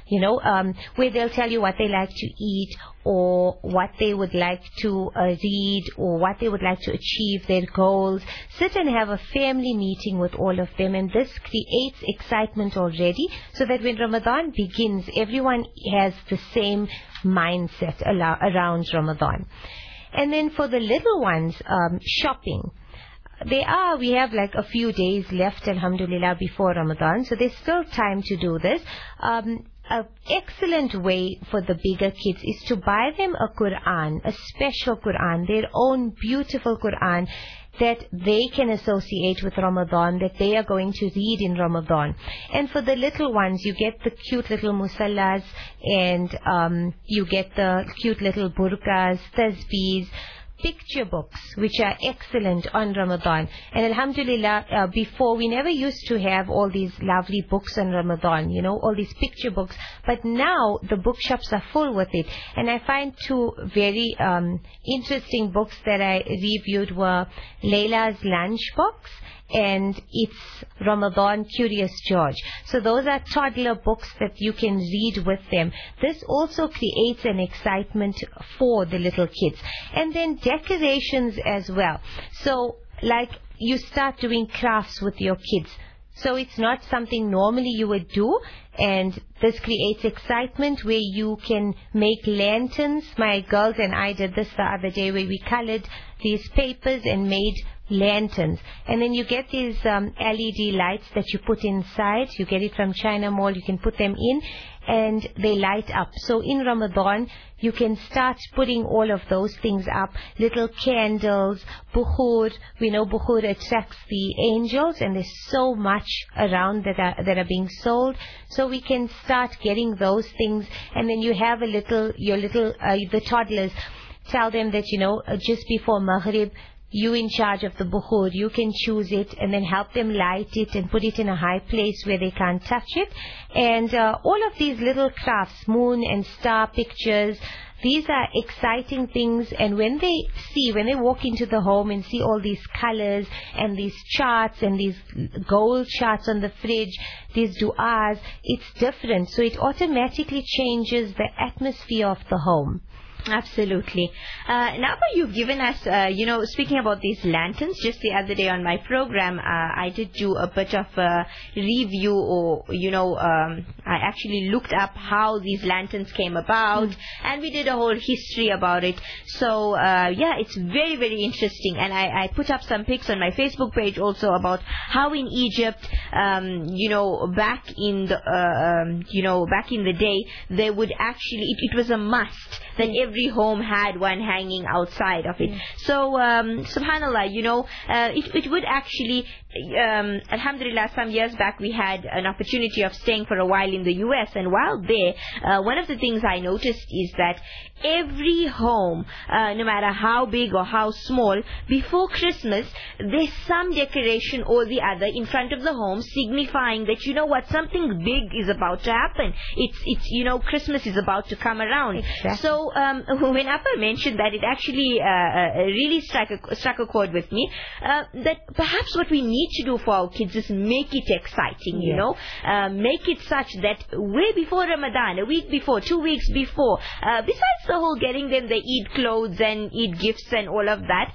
you know, um, where they'll tell you what they like to eat, or what they would like to uh, read, or what they would like to achieve, their goals. Sit and have a family meeting with all of them, and this creates excitement already, so that when Ramadan begins, everyone has the same mindset around Ramadan. And then for the little ones, um, shopping. They are, we have like a few days left, alhamdulillah, before Ramadan, so there's still time to do this. Um, An excellent way for the bigger kids is to buy them a Quran, a special Quran, their own beautiful Quran that they can associate with Ramadan, that they are going to read in Ramadan. And for the little ones, you get the cute little musallas, and um, you get the cute little burqas, tasbees, picture books, which are excellent on Ramadan. And alhamdulillah, uh, before we never used to have all these lovely books on Ramadan, you know, all these picture books. But now the bookshops are full with it. And I find two very um, interesting books that I reviewed were Layla's Lunchbox and It's Ramadan Curious George. So those are toddler books that you can read with them. This also creates an excitement for the little kids. And then decorations as well. So like you start doing crafts with your kids. So it's not something normally you would do, and this creates excitement where you can make lanterns. My girls and I did this the other day, where we colored these papers and made lanterns. And then you get these um, L E D lights that you put inside. You get it from China Mall. You can put them in and they light up. So in Ramadan, you can start putting all of those things up. Little candles, bukhur. We know bukhur attracts the angels, and there's so much around that are, that are being sold. So we can start getting those things. And then you have a little, your little, uh, the toddlers, tell them that, you know, uh, just before Maghrib, you in charge of the bukhur, you can choose it, and then help them light it and put it in a high place where they can't touch it. And uh, all of these little crafts, moon and star pictures, these are exciting things. And when they see, when they walk into the home and see all these colors and these charts and these gold charts on the fridge, these du'as, it's different. So it automatically changes the atmosphere of the home. Absolutely. Uh, now, you've given us, uh, you know, speaking about these lanterns, just the other day on my program, uh, I did do a bit of a review, or, you know, um, I actually looked up how these lanterns came about, mm. and we did a whole history about it. So, uh, yeah, it's very, very interesting. And I, I put up some pics on my Facebook page also about how in Egypt, um, you know, back in the, uh, um, you know, back in the day, they would actually, it, it was a must that every Every home had one hanging outside of it. Mm. So, um, subhanallah, you know, uh, it, it would actually, um, alhamdulillah, some years back we had an opportunity of staying for a while in the U S, and while there, uh, one of the things I noticed is that every home, uh, no matter how big or how small, before Christmas, there's some decoration or the other in front of the home, signifying that, you know what, something big is about to happen. It's, it's, you know, Christmas is about to come around. Exactly. So, um, when Appa mentioned that, it actually uh, uh, really struck a, struck a chord with me, uh, that perhaps what we need to do for our kids is make it exciting, you yes. know, uh, make it such that way before Ramadan, a week before, two weeks before, uh, besides the whole getting them the Eid clothes and Eid gifts and all of that,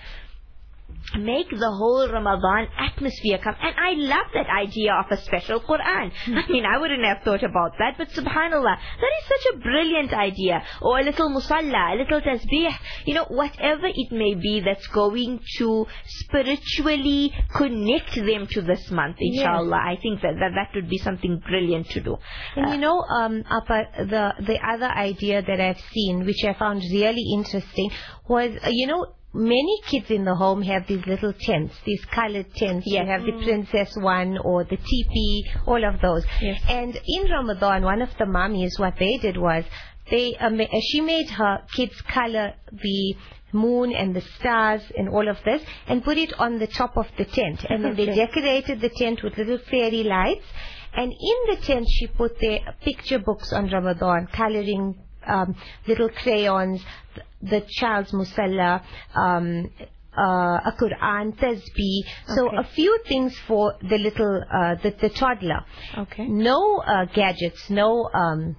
make the whole Ramadan atmosphere come. And I love that idea of a special Quran. I mean, I wouldn't have thought about that, but subhanallah, that is such a brilliant idea. Or a little musalla, a little tasbih, you know, whatever it may be that's going to spiritually connect them to this month, inshallah. Yes. I think that, that that would be something brilliant to do. And uh, you know, um, Appa, the, the other idea that I've seen, which I found really interesting, was, uh, you know, many kids in the home have these little tents, these colored tents. Yes. You have Mm. the princess one or the teepee, all of those. Yes. And in Ramadan, one of the mummies, what they did was, they uh, ma- she made her kids color the moon and the stars and all of this, and put it on the top of the tent. And then they decorated the tent with little fairy lights. And in the tent, she put their picture books on Ramadan, coloring um, little crayons, the child's musalla, um, uh, a Quran, tasbih. So Okay. a few things for the little, uh, the, the toddler. Okay. No uh, gadgets, no um,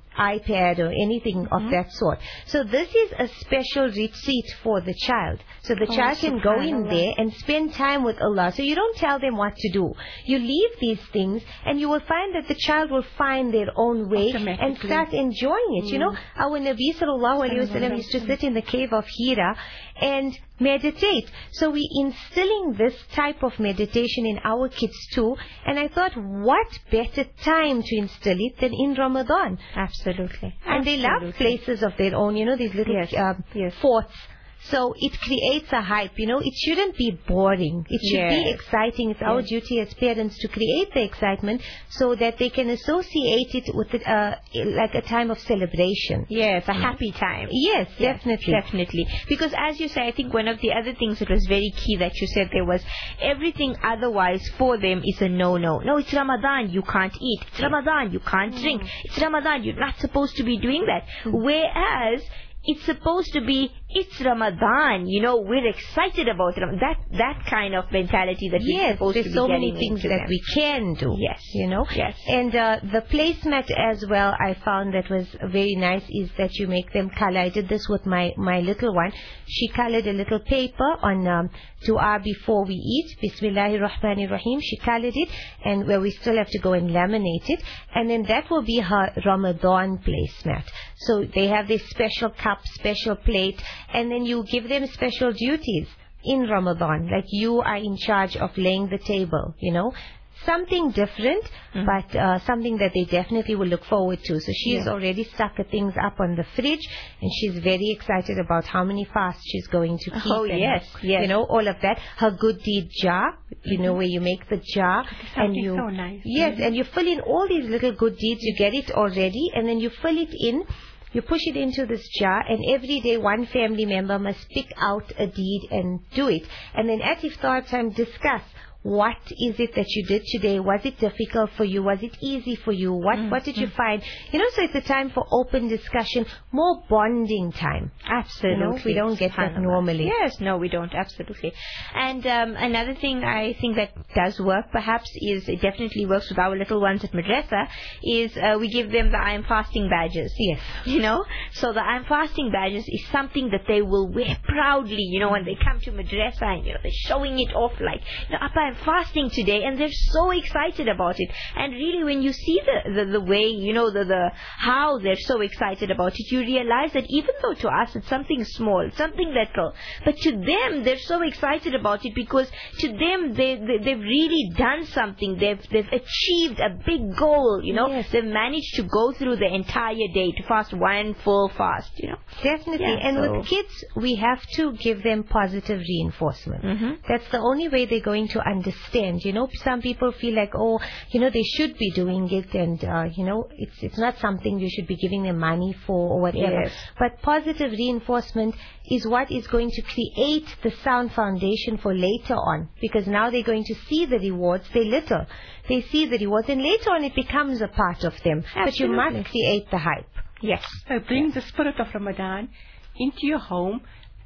iPad or anything Mm-hmm. of that sort. So this is a special retreat for the child. So the Oh, child can go in subhanallah. there and spend time with Allah. So you don't tell them what to do. You leave these things and you will find that the child will find their own way and Automatically. start enjoying it. You know, our Nabi sallallahu alayhi wa sallam used to sit in the cave of Hira and meditate. So we instilling this type of meditation in our kids too. And I thought, what better time to instill it than in Ramadan? Absolutely. And they love places of their own, you know, these little Yes, um, yes. forts. So it creates a hype, you know. It shouldn't be boring. It should be Yes. exciting. It's our Yes. duty as parents to create the excitement so that they can associate it with it, uh, like a time of celebration. Yes, a happy time. Yes, Yes, definitely. Definitely. Because as you say, I think one of the other things that was very key that you said there was everything otherwise for them is a no-no. No, it's Ramadan, you can't eat. It's Ramadan, you can't drink. It's Ramadan, you're not supposed to be doing that. Whereas it's supposed to be, it's Ramadan, you know, we're excited about Ramadan. That, that kind of mentality that we're Yes, supposed to there's be so getting many things into that them. we can do. Yes. You know? Yes. And uh, the placemat as well, I found that was very nice, is that you make them color. I did this with my, my little one. She colored a little paper on um, dua before we eat. Bismillahir Rahmanir Rahim. She colored it, and where we still have to go and laminate it. And then that will be her Ramadan placemat. So they have this special cup, special plate, and then you give them special duties in Ramadan. Like you are in charge of laying the table, you know. Something different, Mm-hmm. but uh, something that they definitely will look forward to. So she's Yeah. already stuck her things up on the fridge, and she's very excited about how many fasts she's going to keep. Oh, and, yes, yes. You know, all of that. Her good deed jar, you know, where you make the jar. and Something you so nice. Yes, and you fill in all these little good deeds. You get it already, and then you fill it in. You push it into this jar, and every day one family member must pick out a deed and do it. And then at iftar time, discuss. What is it that you did today? Was it difficult for you? Was it easy for you? What Mm, what did you find? You know, so it's a time for open discussion, more bonding time. Absolutely. You know, we don't get that SubhanAllah. normally. Yes, no, we don't. Absolutely. And um, another thing I think that does work, perhaps, is it definitely works with our little ones at madrasa, is uh, we give them the I am fasting badges. Yes. You know, so the I am fasting badges is something that they will wear proudly. You know, when they come to madrasa and you know they're showing it off like, you know, Appa, I'm fasting today, and they're so excited about it. And really, when you see the the, the way, you know, the the how they're so excited about it, you realize that even though to us it's something small, something little, but to them they're so excited about it because to them they, they they've really done something. They've they've achieved a big goal. You know, Yes. they've managed to go through the entire day to fast one full fast. You know. Definitely. Yeah, and so- with kids, we have to give them positive reinforcement. Mhm. That's the only way they're going to understand. You know, some people feel like, oh, you know, they should be doing it, and uh, you know, it's it's not something you should be giving them money for or whatever. Yes. But positive reinforcement is what is going to create the sound foundation for later on, because now they're going to see the rewards. They're little, they see the rewards, and later on it becomes a part of them. But you Absolutely. must create the hype. Yes. So bring the spirit of Ramadan into your home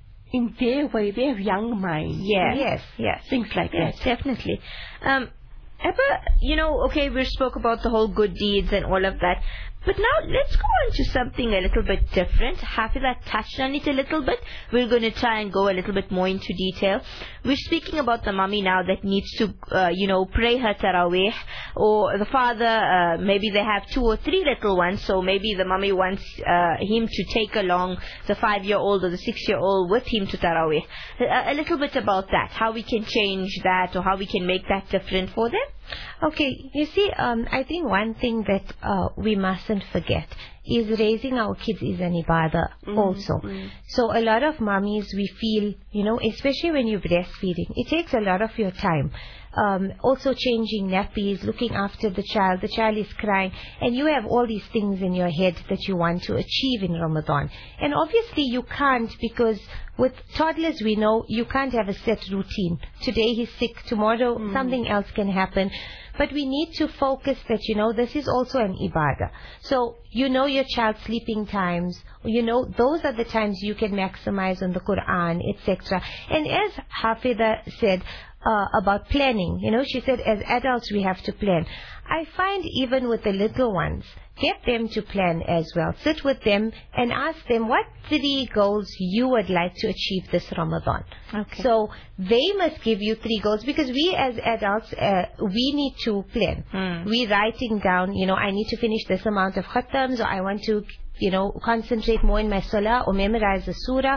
in their way. They have young minds. Yes. Yes. Yes. Things like Yes, that. definitely. Um, Ebba, you know, okay, we spoke about the whole good deeds and all of that. But now let's go on to something a little bit different. Hafiza touched on it a little bit. We're going to try and go a little bit more into detail. We're speaking about the mummy now that needs to, uh, you know, pray her tarawih. Or the father, uh, maybe they have two or three little ones, so maybe the mummy wants uh, him to take along the five-year-old or the six-year-old with him to tarawih. A, a little bit about that, how we can change that or how we can make that different for them. Okay, you see, um, I think one thing that uh, we mustn't forget is raising our kids is an ibadah also. So a lot of mummies, we feel, you know, especially when you're breastfeeding, it takes a lot of your time. Um, also changing nappies, looking after the child, the child is crying, and you have all these things in your head that you want to achieve in Ramadan. And obviously you can't, because with toddlers we know you can't have a set routine. Today he's sick, tomorrow something else can happen. But we need to focus that, you know, this is also an ibadah. So, you know your child's sleeping times, you know, those are the times you can maximize on the Quran, et cetera. And as Hafida said, uh, about planning. You know, she said as adults we have to plan. I find even with the little ones, get them to plan as well. Sit with them and ask them what three goals you would like to achieve this Ramadan. Okay. So they must give you three goals, because we as adults, uh, we need to plan. Mm. We writing down, you know, I need to finish this amount of khatams, or I want to, you know, concentrate more in my salah or memorize the surah.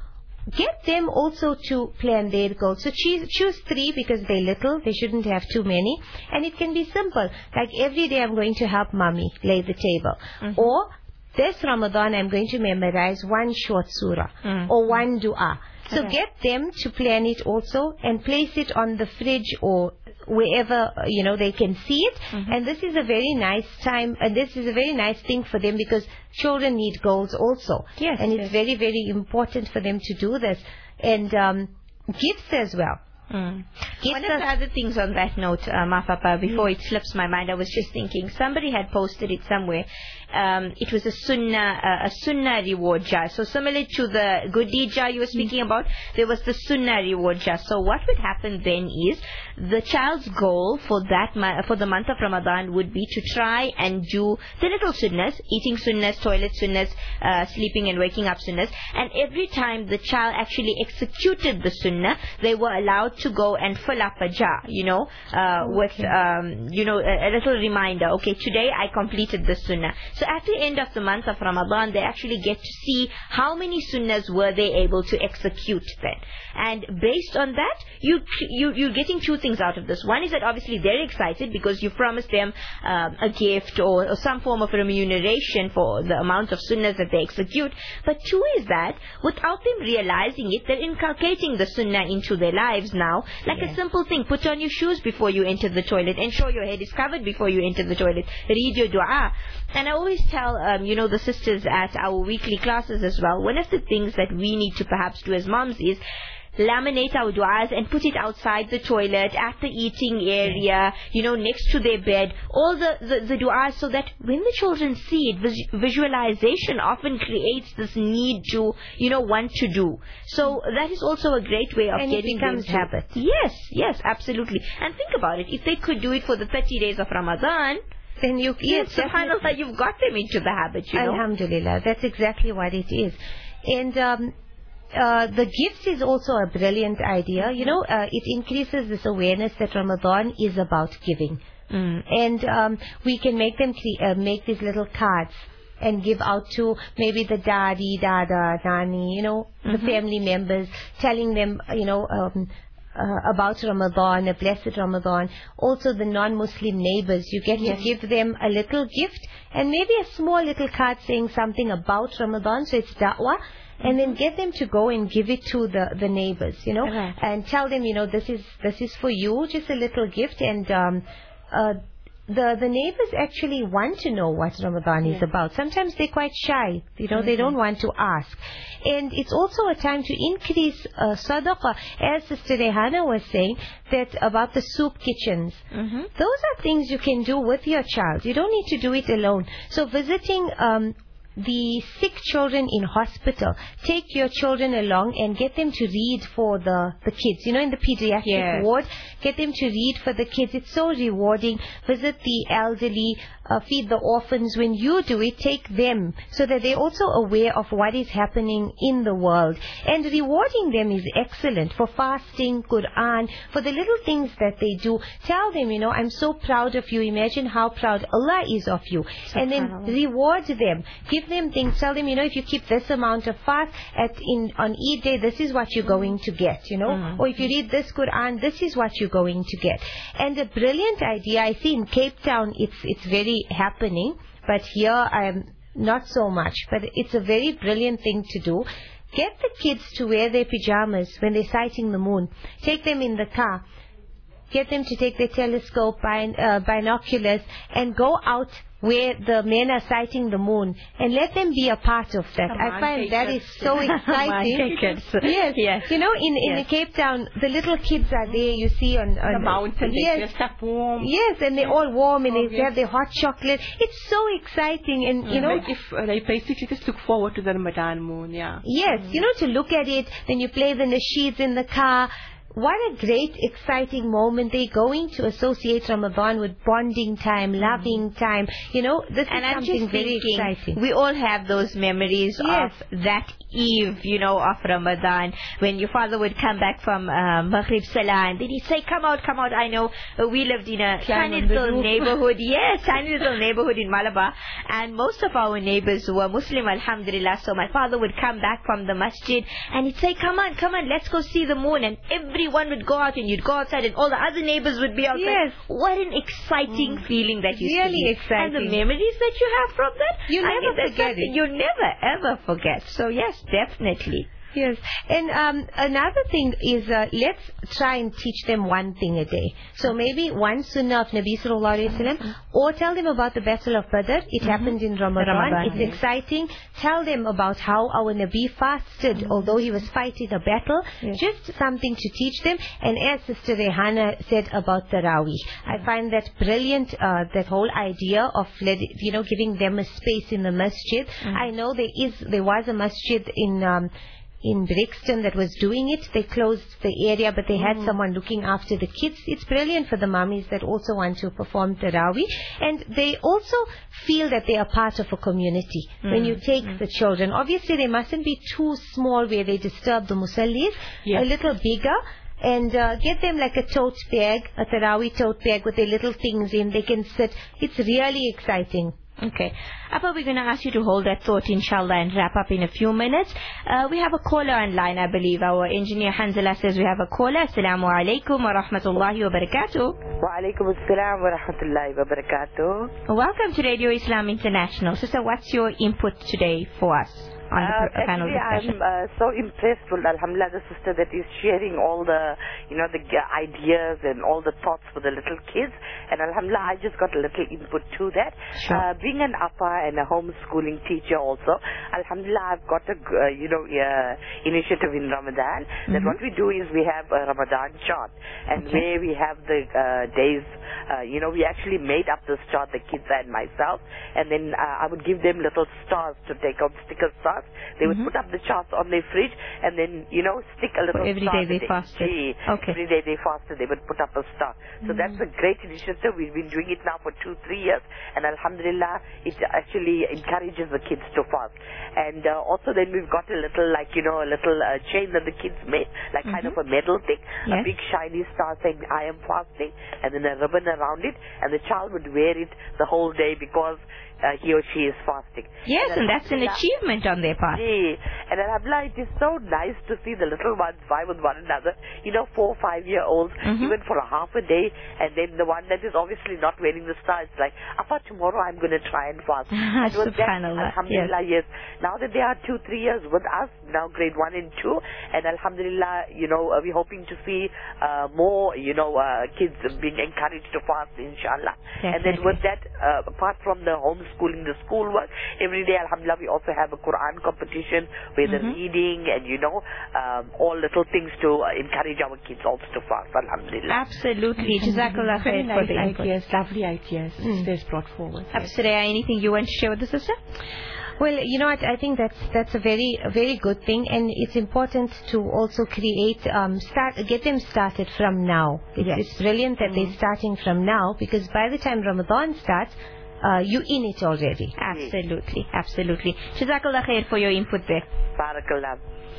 Get them also to plan their goals. So choose, choose three, because they're little. They shouldn't have too many. And it can be simple. Like every day I'm going to help mommy lay the table. Mm-hmm. Or this Ramadan I'm going to memorize one short surah. Mm. Or one dua. So Correct. get them to plan it also and place it on the fridge or wherever, you know, they can see it. Mm-hmm. And this is a very nice time, and this is a very nice thing for them, because children need goals also. Yes, and it's yes. very, very important for them to do this. And um, gifts as well. Mm. Gifts One of are- the other things on that note, uh, Mafapa, before mm. it slips my mind, I was just thinking, somebody had posted it somewhere. Um, it was a sunnah, uh, a sunnah reward jar. So similar to the good deed jar you were speaking mm. about, there was the sunnah reward jar. So what would happen then is, the child's goal for that ma- for the month of Ramadan would be to try and do the little sunnahs, eating sunnahs, toilet sunnahs, uh, sleeping and waking up sunnahs. And every time the child actually executed the sunnah, they were allowed to go and fill up a jar, you know, uh, okay. with, um, you know, a, a little reminder. Okay, today I completed the sunnah. So at the end of the month of Ramadan, they actually get to see how many sunnahs were they able to execute then. And based on that, you, you, you're getting two things out of this. One is that obviously they're excited because you promised them um, a gift or, or some form of remuneration for the amount of sunnahs that they execute. But two is that, without them realizing it, they're inculcating the sunnah into their lives now. Like yes. a simple thing, put on your shoes before you enter the toilet, ensure your head is covered before you enter the toilet, read your dua. And I always tell, um, you know, the sisters at our weekly classes as well, one of the things that we need to perhaps do as moms is laminate our du'as and put it outside the toilet, at the eating area, you know, next to their bed, all the, the, the du'as, so that when the children see it, vis- visualization often creates this need to, you know, want to do. So that is also a great way of and getting it becomes them to, habit. Yes, yes, absolutely. And think about it, if they could do it for the thirty days of Ramadan, then you, yes, yes, subhanAllah, you've got them into the habit, you know. Alhamdulillah, that's exactly what it is. And um, uh, the gifts is also a brilliant idea. Mm-hmm. You know, uh, it increases this awareness that Ramadan is about giving. Mm. And um, we can make them cre- uh, make these little cards and give out to maybe the daddy, dada, nani, you know, mm-hmm. the family members, telling them, you know, um, Uh, about Ramadan, a blessed Ramadan. Also the non-Muslim neighbors, you get yes. to give them a little gift and maybe a small little card saying something about Ramadan, so it's da'wah, mm-hmm. and then get them to go and give it to the, the neighbors, you know, right. and tell them, you know, this is this is for you, just a little gift. And um, uh, the the neighbors actually want to know what Ramadan yeah. is about. Sometimes they're quite shy, you know, mm-hmm. they don't want to ask. And it's also a time to increase uh, sadaqah, as Sister Rehana was saying, that about the soup kitchens. Mm-hmm. Those are things you can do with your child. You don't need to do it alone. So visiting um, the sick children in hospital, take your children along and get them to read for the, the kids. You know, in the pediatric yes. ward, get them to read for the kids. It's so rewarding. Visit the elderly, uh, feed the orphans. When you do it, take them so that they're also aware of what is happening in the world. And rewarding them is excellent for fasting, Quran, for the little things that they do. Tell them, you know, I'm so proud of you. Imagine how proud Allah is of you. And then reward them. Give them things. Tell them, you know, if you keep this amount of fast at in on Eid day, this is what you're going to get, you know. Mm-hmm. Or if you read this Quran, this is what you're going to get. And a brilliant idea, I see in Cape Town, it's it's very happening, but here I am not so much. But it's a very brilliant thing to do. Get the kids to wear their pajamas when they're sighting the moon. Take them in the car. Get them to take their telescope, bin- uh, binoculars, and go out where the men are sighting the moon, and let them be a part of that. Come I on, find that is so exciting. yes, yes. You know, in in yes. Cape Town, the little kids are there. You see on, on the mountain, yes, they just up warm. yes, and they're all warm, and Oh, they yes. have their hot chocolate. It's so exciting, and you know, like if uh, they basically just look forward to the Ramadan moon, yeah. yes, you know, to look at it. Then you play the nasheeds in the car. what a great, exciting moment. They're going to associate Ramadan with bonding time, loving time. You know, this and is I'm something just very thinking, exciting. we all have those memories Yes. of that eve, you know, of Ramadan, when your father would come back from uh, Maghrib Salah, and then he'd say, come out, come out. I know uh, we lived in a tiny little neighborhood. Yes, tiny little neighborhood in Malabar. And most of our neighbors were Muslim, alhamdulillah. So my father would come back from the masjid, and he'd say, come on, come on, let's go see the moon. And everyone would go out, and you'd go outside, and all the other neighbors would be outside. Yes. What an exciting mm. feeling that used Really to be. exciting. And the memories that you have from that, You I never mean, that's forget something it. You never ever forget. So yes, definitely. Yes, and um, another thing is uh, let's try and teach them one thing a day. So maybe one sunnah of Nabi Sallallahu Alaihi Wasallam, or tell them about the Battle of Badr. It mm-hmm. happened in Ramadan. Ramadan. It's Yes. exciting. Tell them about how our Nabi fasted, mm-hmm. although he was fighting a battle. Yes. Just something to teach them. And as Sister Rehana said about Taraweeh, I find that brilliant. Uh, that whole idea of let, you know giving them a space in the masjid. Mm-hmm. I know there is there was a masjid in. Um, in Brixton that was doing it. They closed the area, but they had mm. someone looking after the kids. It's brilliant for the mummies that also want to perform Taraweeh. And they also feel that they are part of a community. Mm. When you take mm. the children, obviously they mustn't be too small where they disturb the musallis, yes. a little bigger. And uh, get them like a tote bag, a Taraweeh tote bag with their little things in. They can sit. It's really exciting. Okay. Appa, we're going to ask you to hold that thought, inshallah, and wrap up in a few minutes. Uh, we have a caller online, I believe. Our engineer Hanzala says we have a caller. Assalamu alaikum wa rahmatullahi wa barakatuh. Wa alaikum assalam wa rahmatullahi wa barakatuh. Welcome to Radio Islam International. Sister, what's your input today for us on the uh, panel discussion? I'm uh, so impressed with, alhamdulillah, the sister that is sharing all the, you know, the ideas and all the thoughts for the little kids. And alhamdulillah, I just got a little input to that. Sure. Uh, being an appa and a homeschooling teacher also, alhamdulillah, I've got a, uh, you know, uh, initiative in Ramadan. Mm-hmm. That what we do is we have a Ramadan chart. And okay. where we have the uh, days, uh, you know, we actually made up this chart, the kids and myself. And then uh, I would give them little stars to take out, sticker stars. They would mm-hmm. put up the charts on their fridge and then, you know, stick a little For every star. Every day they fasted. Okay. Every day they fasted, they would put up a star. So mm-hmm. that's a great initiative. We've been doing it now for two, three years. And alhamdulillah, it actually encourages the kids to fast. And uh, also then we've got a little, like, you know, a little uh, chain that the kids made, like mm-hmm. kind of a medal thing. Yes. A big shiny star saying, I am fasting. And then a ribbon around it. And the child would wear it the whole day because Uh, he or she is fasting. Yes, and, and that's an achievement on their part. Yeah. And alhamdulillah, it is so nice to see the little ones vie with one another. You know, four, five-year-olds, mm-hmm. even for a half a day. And then the one that is obviously not wearing the star, it's like, Appa, tomorrow I'm going to try and fast. And with that, alhamdulillah, yes. yes. Now that they are two, three years with us, now grade one and two, and alhamdulillah, you know, uh, we're hoping to see uh, more, you know, uh, kids being encouraged to fast, inshallah. Definitely. And then with that, uh, apart from the home schooling, the schoolwork, every day, alhamdulillah, we also have a Quran competition where mm-hmm. the reading and, you know, um, all little things to uh, encourage our kids also to fast, alhamdulillah. Absolutely. Jazakallah khair for the ideas, lovely ideas mm. sisters brought forward. Yes. Absuraya, anything you want to share with the sister? Well, you know what, I think that's that's a very a very good thing, and it's important to also create um start get them started from now. It's, yes. it's brilliant that mm-hmm. they're starting from now, because by the time Ramadan starts, Uh, you in it already. Absolutely, absolutely. Jazakallah khair for your input there. Barakallah.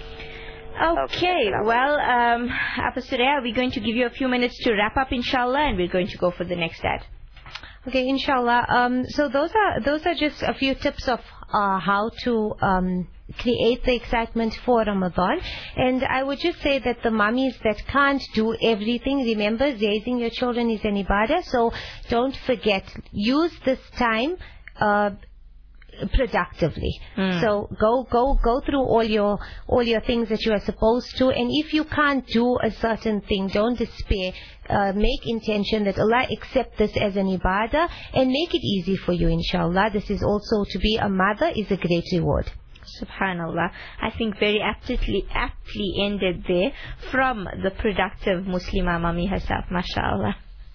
Okay, well, um, Appa Suraya, we're going to give you a few minutes to wrap up, inshallah, and we're going to go for the next ad. Okay, inshallah. Um, so those are those are just a few tips of uh, how to um, create the excitement for Ramadan. And I would just say that the mummies that can't do everything, remember, raising your children is an ibadah, so don't forget, use this time uh, productively. Mm. So go go go through all your all your things that you are supposed to, and if you can't do a certain thing, don't despair. Uh, make intention that Allah accept this as an ibadah and make it easy for you, inshallah. This is also, to be a mother is a great reward. Subhanallah. I think very aptly, aptly ended there from the productive Muslimah mummy herself, mashallah.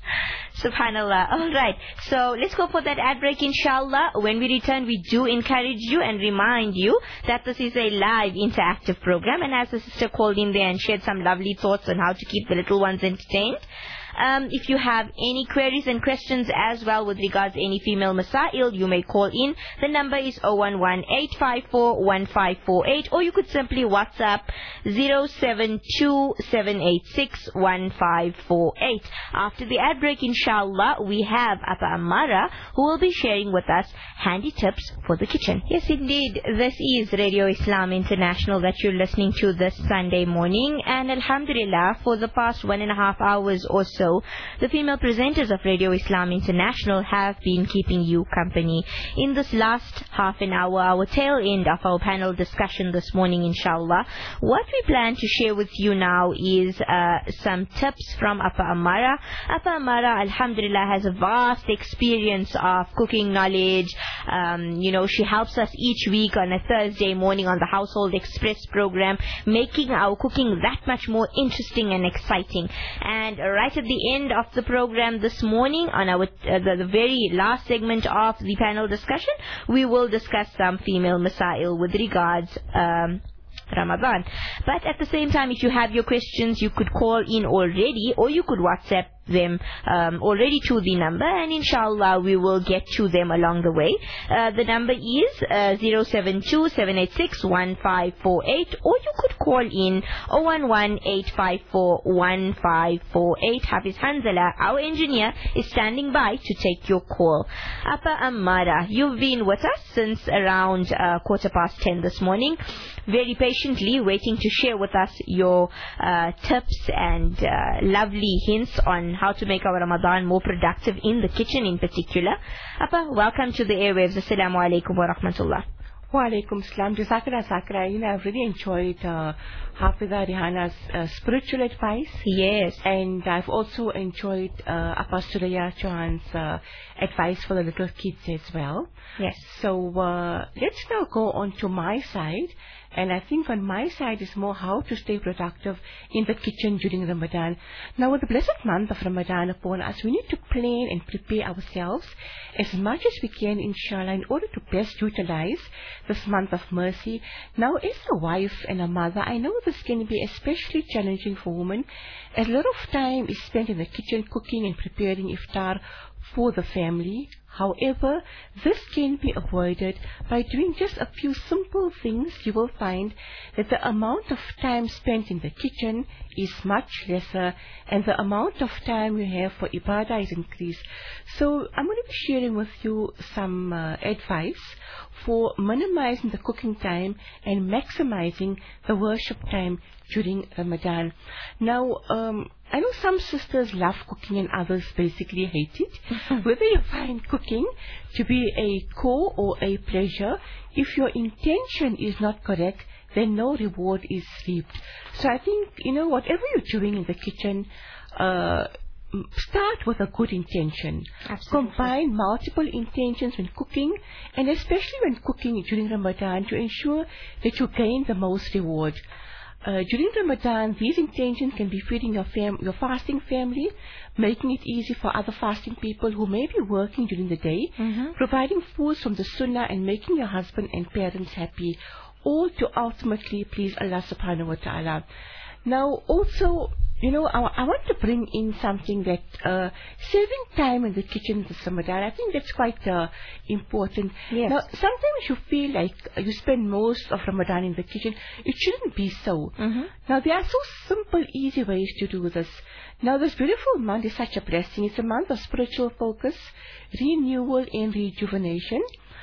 Subhanallah. All right. So let's go for that ad break, inshallah. When we return, we do encourage you and remind you that this is a live interactive program. And as the sister called in there and shared some lovely thoughts on how to keep the little ones entertained, Um, if you have any queries and questions as well with regards to any female masail, you may call in. The number is zero one one, eight five four, one five four eight, or you could simply WhatsApp zero seven two, seven eight six, one five four eight. After the ad break, inshallah, we have Appa Ammara, who will be sharing with us handy tips for the kitchen. Yes, indeed. This is Radio Islam International that you're listening to this Sunday morning. And alhamdulillah, for the past one and a half hours or so, the female presenters of Radio Islam International have been keeping you company. In this last half an hour, our tail end of our panel discussion this morning, inshallah, what we plan to share with you now is uh, some tips from Appa Ammara. Appa Ammara, alhamdulillah, has a vast experience of cooking knowledge. Um, you know, she helps us each week on a Thursday morning on the Household Express program, making our cooking that much more interesting and exciting. And right at the end of the program this morning, on our uh, the, the very last segment of the panel discussion, we will discuss some female masail with regards um, Ramadan. But at the same time, if you have your questions, you could call in already, or you could WhatsApp them um, already to the number, and inshallah we will get to them along the way. Uh, the number is uh, zero seven two, seven eight six, one five four eight, or you could call in zero one one, eight five four, one five four eight. Hafiz Hanzala, our engineer, is standing by to take your call. Appa Ammara, you've been with us since around uh, quarter past ten this morning, very patiently waiting to share with us your uh, tips and uh, lovely hints on how to make our Ramadan more productive in the kitchen in particular. Appa, welcome to the airwaves. Assalamu alaikum wa rahmatullah. Wa alaikum salam. Jazakallah Sakra. You know, I've really enjoyed uh, Hafiza Rihana's uh, spiritual advice. Yes. And I've also enjoyed uh, Appa Suraya Chauhan's uh, advice for the little kids as well. Yes. So uh, let's now go on to my side. And I think on my side is more how to stay productive in the kitchen during Ramadan. Now, with the blessed month of Ramadan upon us, we need to plan and prepare ourselves as much as we can, inshallah, in order to best utilize this month of mercy. Now, as a wife and a mother, I know this can be especially challenging for women, as a lot of time is spent in the kitchen cooking and preparing iftar for the family. However, this can be avoided by doing just a few simple things. You will find that the amount of time spent in the kitchen is much lesser, and the amount of time you have for ibadah is increased. So I'm going to be sharing with you some uh, advice for minimizing the cooking time and maximizing the worship time during Ramadan. Now, um, I know some sisters love cooking and others basically hate it. Whether you find cooking to be a chore or a pleasure, if your intention is not correct, then no reward is reaped. So I think, you know, whatever you're doing in the kitchen, uh, start with a good intention. Absolutely. Combine multiple intentions when cooking, and especially when cooking during Ramadan, to ensure that you gain the most reward. Uh, during Ramadan, these intentions can be feeding your fam your fasting family, making it easy for other fasting people who may be working during the day, mm-hmm. providing foods from the Sunnah, and making your husband and parents happy, all to ultimately please Allah subhanahu wa ta'ala. Now, also, you know, I, I want to bring in something that uh, saving time in the kitchen this Ramadan, I think that's quite uh, important. Yes. Now, sometimes you feel like you spend most of Ramadan in the kitchen. It shouldn't be so. Mm-hmm. Now, there are so simple, easy ways to do this. Now, this beautiful month is such a blessing. It's a month of spiritual focus, renewal, and rejuvenation.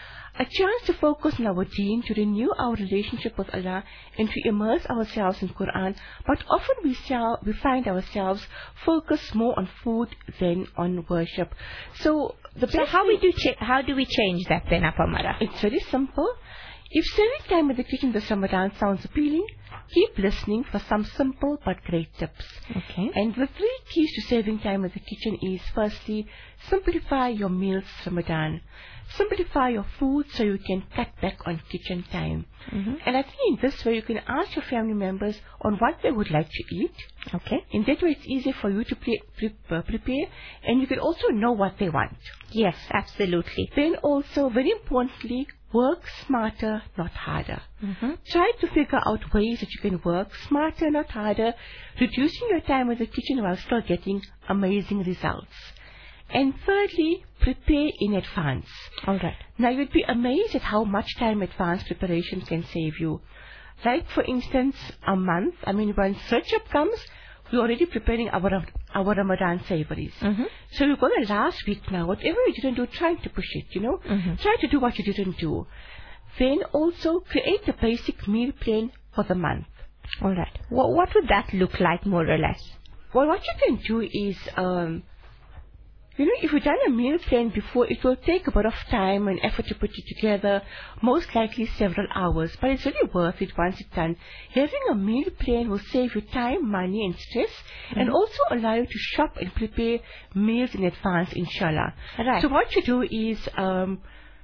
A chance to focus on our deen, to renew our relationship with Allah, and to immerse ourselves in Quran. But often we, shall, we find ourselves focused more on food than on worship. So, the So best how we do cha- how do we change that then, Appa Ammara? It's very simple. If saving time in the kitchen this Ramadan sounds appealing, keep listening for some simple but great tips. Okay. And the three keys to saving time in the kitchen is, firstly, simplify your meals this Ramadan. simplify your food so you can cut back on kitchen time. Mm-hmm. And I think in this way you can ask your family members on what they would like to eat. Okay. In that way it's easier for you to pre- pre- uh, prepare, and you can also know what they want. Yes, absolutely. Then also, very importantly, work smarter, not harder. Mm-hmm. Try to figure out ways that you can work smarter, not harder, reducing your time in the kitchen while still getting amazing results. And thirdly, prepare in advance. All right. Now, you'd be amazed at how much time advance preparation can save you. Like, for instance, a month. I mean, when Rajab comes, we're already preparing our our Ramadan savories. Mm-hmm. So you've got the last week now. Whatever you didn't do, trying to push it, you know. Mm-hmm. Try to do what you didn't do. Then also create a basic meal plan for the month. All right. What, what would that look like, more or less? Well, what you can do is, um, you know, if you've done a meal plan before, it will take a bit of time and effort to put it together, most likely several hours, but it's really worth it once it's done. Having a meal plan will save you time, money and stress, mm-hmm. and also allow you to shop and prepare meals in advance, inshallah. Right. So what you do is, um,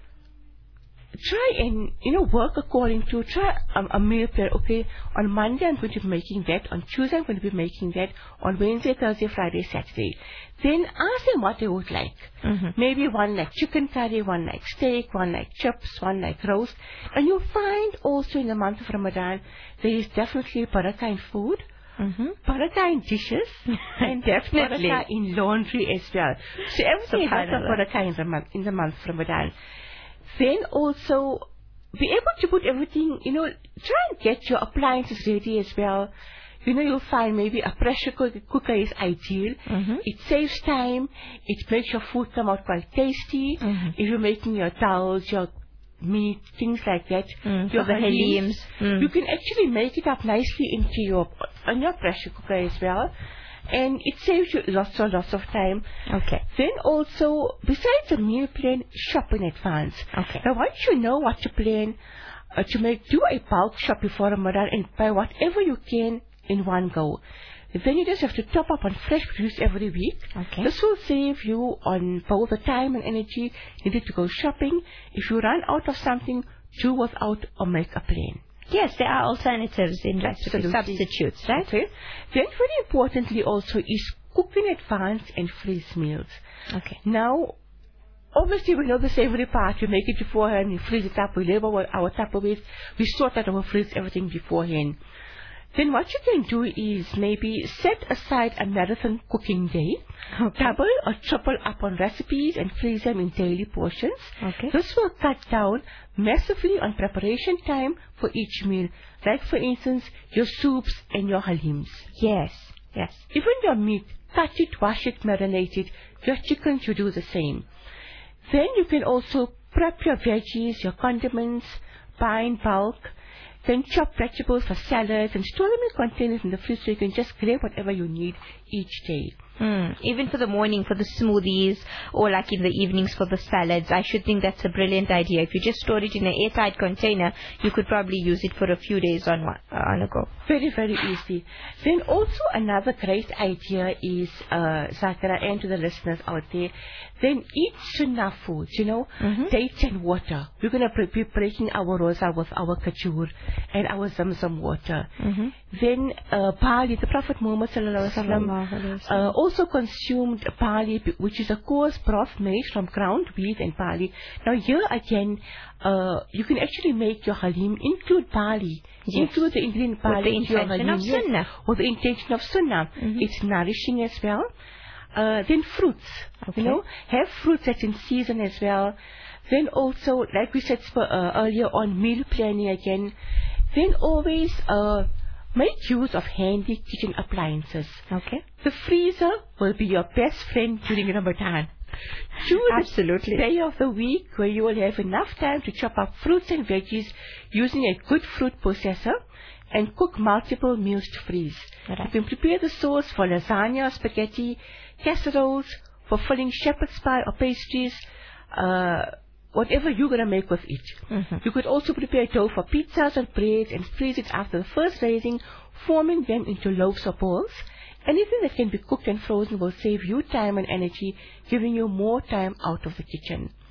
try and, you know, work according to, try a, a meal plan. Okay, on Monday I'm going to be making that, on Tuesday I'm going to be making that, on Wednesday, Thursday, Friday, Saturday. Then ask them what they would like. Mm-hmm. Maybe one like chicken curry, one like steak, one like chips, one like roast. And you'll find also in the month of Ramadan, there is definitely barakah in food, Mm-hmm. barakah in dishes, and Definitely. barakah in laundry as well. So everything has a Subhanallah. barakah in the month, in the month of Ramadan. Then also be able to put everything, you know, try and get your appliances ready as well. You know, you'll find maybe a pressure cooker, cooker is ideal. Mm-hmm. It saves time. It makes your food come out quite tasty. Mm-hmm. If you're making your dals, your meat, things like that, Mm, your for the halims, halims. Mm. you can actually make it up nicely into your, on your pressure cooker as well. And it saves you lots and lots of time. Okay. Then also, besides the meal plan, shop in advance. Okay. Now, once you know what to plan, uh, to make, do a bulk shop before Ramadan and buy whatever you can in one go. Then you just have to top up on fresh produce every week. Okay. This will save you on both the time and energy needed to go shopping. If you run out of something, do without or make a plan. Yes, there are alternatives in recipe Absolutely. substitutes, right? Okay. Then very importantly also is cook in advance and freeze meals. Okay. Now, obviously we know the savory part. We make it beforehand, we freeze it up, we label our, our Tupperwares, we sort out our freeze everything beforehand. Then what you can do is maybe set aside a marathon cooking day, Okay. double or triple up on recipes and freeze them in daily portions. Okay. This will cut down massively on preparation time for each meal, like for instance your soups and your halims. Yes. Yes. Even your meat, cut it, wash it, marinate it. Your chicken, you do the same. Then you can also prep your veggies, your condiments, buy in bulk. Then chop vegetables for salads and store them in containers in the fridge so you can just grab whatever you need each day. Mm. Even for the morning, for the smoothies, or like in the evenings for the salads, I should think that's a brilliant idea. If you just store it in an airtight container, you could probably use it for a few days on one, uh, on a go. Very, very easy. Then also another great idea is, uh, Zakira, and to the listeners out there, then eat sunnah foods, you know, Mm-hmm. dates and water. We're going to be breaking our rosa with our kajur and our zamzam water. Mm-hmm. Then uh, barley, the Prophet Muhammad sallallahu alaihi Sallallahu alaihi wasallam uh, also consumed barley, which is a coarse broth made from ground wheat and barley. Now here again, uh, you can actually make your halim, include barley, Yes. include the ingredient With barley the into your intention halim, of yes, sunnah. with the intention of sunnah. Mhm. It's nourishing as well. Uh, then fruits, Okay. you know, have fruits that's in season as well. Then also, like we said uh, earlier on, meal planning again. Then always uh, make use of handy kitchen appliances. Okay. The freezer will be your best friend during Ramadan. Choose Absolutely. a day of the week where you will have enough time to chop up fruits and veggies using a good fruit processor and cook multiple meals to freeze. Right. You can prepare the sauce for lasagna, spaghetti, casseroles, for filling shepherd's pie or pastries, uh, whatever you're going to make with it. Mm-hmm. You could also prepare dough for pizzas and breads and freeze it after the first raising, forming them into loaves or balls. Anything that can be cooked and frozen will save you time and energy, giving you more time out of the kitchen.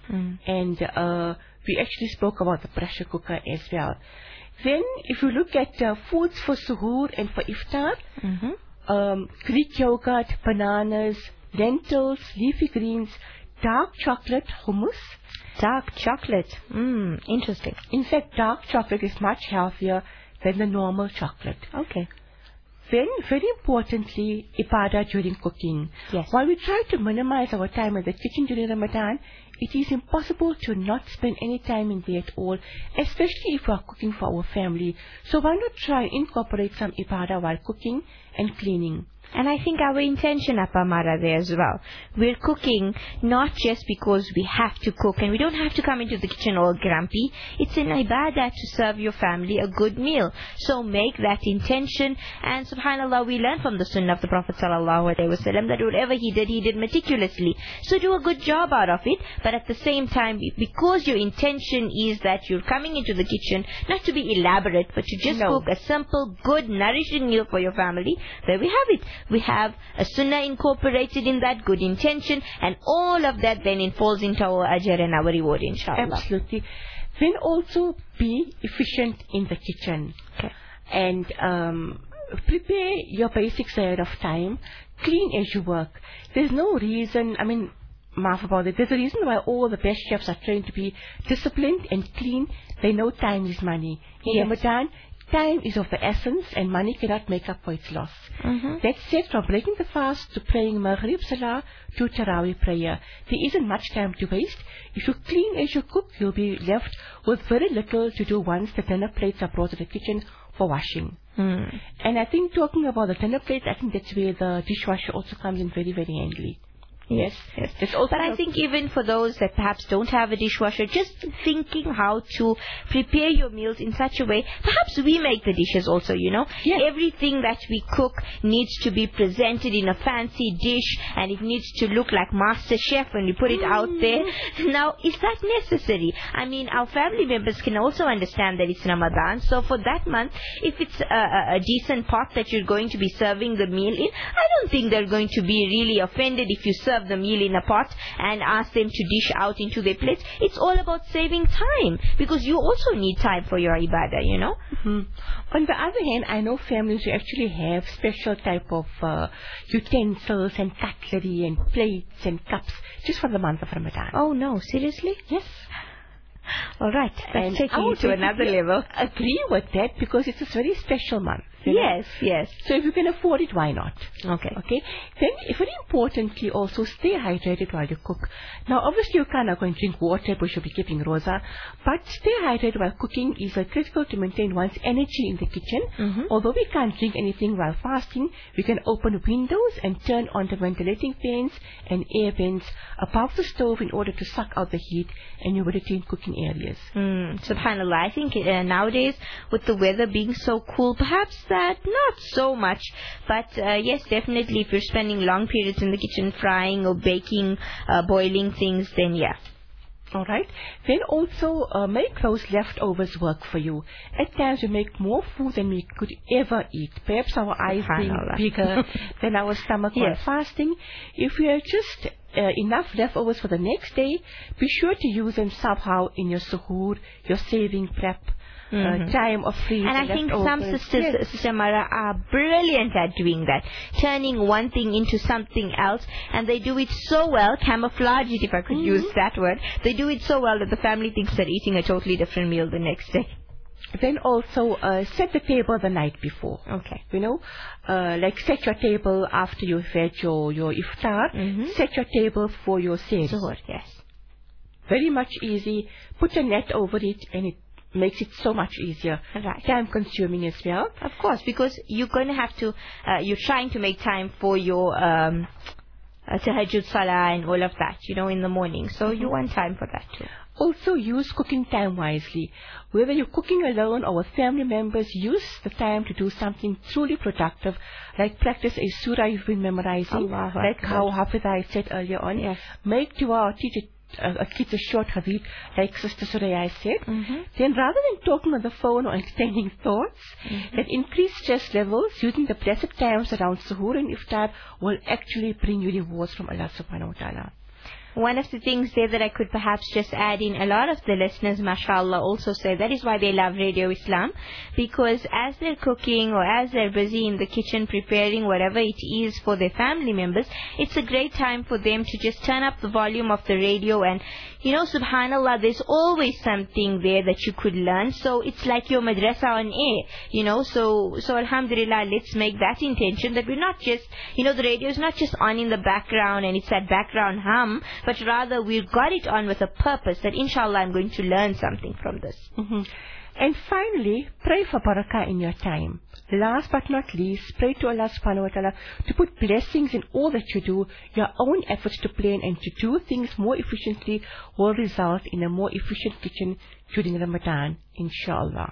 Mm. And uh, we actually spoke about the pressure cooker as well. Then, if you look at uh, foods for suhoor and for iftar, mm-hmm. um, Greek yogurt, bananas, lentils, leafy greens, dark chocolate, hummus. Dark chocolate. Mm, interesting. In fact, dark chocolate is much healthier than the normal chocolate. Okay. Then, very importantly, ibadah during cooking. Yes. While we try to minimize our time in the kitchen during Ramadan, it is impossible to not spend any time in there at all, especially if we are cooking for our family. So why not try and incorporate some ibadah while cooking and cleaning? And I think our intention, Appa Mara, there as well. We're cooking not just because we have to cook, and we don't have to come into the kitchen all grumpy. It's an ibadah to serve your family a good meal. So make that intention, and subhanAllah, we learn from the sunnah of the Prophet sallallahu alaihi wasallam that whatever he did, he did meticulously. So do a good job out of it, but at the same time, because your intention is that you're coming into the kitchen, not to be elaborate, but to just no. cook a simple, good, nourishing meal for your family, there we have it. We have a sunnah incorporated in that, good intention, and all of that then falls into our ajr and our reward, inshallah. Absolutely. Then also be efficient in the kitchen. Okay. And um, prepare your basics ahead of time. Clean as you work. There's no reason, I mean, maaf about it, there's a reason why all the best chefs are trained to be disciplined and clean. They know time is money. In yes. Ramadan, time is of the essence, and money cannot make up for its loss. Mm-hmm. That said, from breaking the fast to praying Maghrib Salah to Taraweeh prayer, there isn't much time to waste. If you clean as you cook, you'll be left with very little to do once the dinner plates are brought to the kitchen for washing. Mm. And I think talking about the dinner plates, I think that's where the dishwasher also comes in very, very handy. Yes, yes. It's also but I think even for those that perhaps don't have a dishwasher, just thinking how to prepare your meals in such a way, perhaps we make the dishes also, you know. Yes. Everything that we cook needs to be presented in a fancy dish, and it needs to look like Master Chef when we put it mm. out there. Now, is that necessary? I mean, our family members can also understand that it's Ramadan, so for that month, if it's a, a, a decent pot that you're going to be serving the meal in, I don't think they're going to be really offended if you serve the meal in a pot and ask them to dish out into their plates. It's all about saving time, because you also need time for your ibadah, you know. Mm-hmm. On the other hand, I know families who actually have special type of uh, utensils and cutlery and plates and cups just for the month of Ramadan. Oh no, seriously? Yes. All right, that's taking you to another level. Agree with that, because it's a very special month. Yes, know? yes. So if you can afford it, why not? Okay. Okay. Then, very importantly, also stay hydrated while you cook. Now, obviously, you can't go and drink water because you'll be keeping roza, but stay hydrated while cooking is uh, critical to maintain one's energy in the kitchen. Mm-hmm. Although we can't drink anything while fasting, we can open windows and turn on the ventilating fans and air vents above the stove in order to suck out the heat and humidity in cooking areas. Mm, subhanallah, I think uh, nowadays with the weather being so cool, perhaps that not so much, but uh, yes, definitely if you're spending long periods in the kitchen frying or baking, uh, boiling things, then yeah. All right. Then also uh, make those leftovers work for you. At times we make more food than we could ever eat. Perhaps our eyes being bigger than our stomach while yes. fasting. If we have just uh, enough leftovers for the next day, be sure to use them somehow in your suhoor, your saving prep. Mm-hmm. Uh, time of free. And I think some sisters, yes. Sister Mara, are brilliant at doing that, turning one thing into something else, and they do it so well, camouflage it if I could mm-hmm. use that word. They do it so well that the family thinks they're eating a totally different meal the next day. Then also uh, set the table the night before. Okay. You know, uh, like set your table after you've had your, your iftar. Mm-hmm. Set your table for your sehri. Suhoor, yes. Very much easy. Put a net over it and it makes it so much easier. Right. Time consuming as well. Of course, because you're going to have to, uh, you're trying to make time for your um, uh, tahajjud salah and all of that, you know, in the morning. So mm-hmm. you want time for that too. Also use cooking time wisely. Whether you're cooking alone or with family members, use the time to do something truly productive, like practice a surah you've been memorizing, Allah like Allah. how Hafidha said earlier on. Yes. Make dua, teach it. Uh, a kids a short hadith, like Sister Suraya said. Mm-hmm. Then rather than talking on the phone or entertaining thoughts, mm-hmm. that increase stress levels, using the blessed times around suhoor and iftar will actually bring you rewards from Allah subhanahu wa ta'ala. one of the things there that I could perhaps just add in, a lot of the listeners, mashallah, also say that is why they love Radio Islam, because as they're cooking or as they're busy in the kitchen preparing whatever it is for their family members, it's a great time for them to just turn up the volume of the radio, and you know, subhanallah, there's always something there that you could learn. So it's like your madrasa on air, you know. So, so alhamdulillah, let's make that intention that we're not just, you know, the radio is not just on in the background and it's that background hum, but rather we've got it on with a purpose that inshallah I'm going to learn something from this. Mm-hmm. And finally, pray for barakah in your time. Last but not least, pray to Allah subhanahu wa ta'ala to put blessings in all that you do. Your own efforts to plan and to do things more efficiently will result in a more efficient kitchen during Ramadan, inshallah.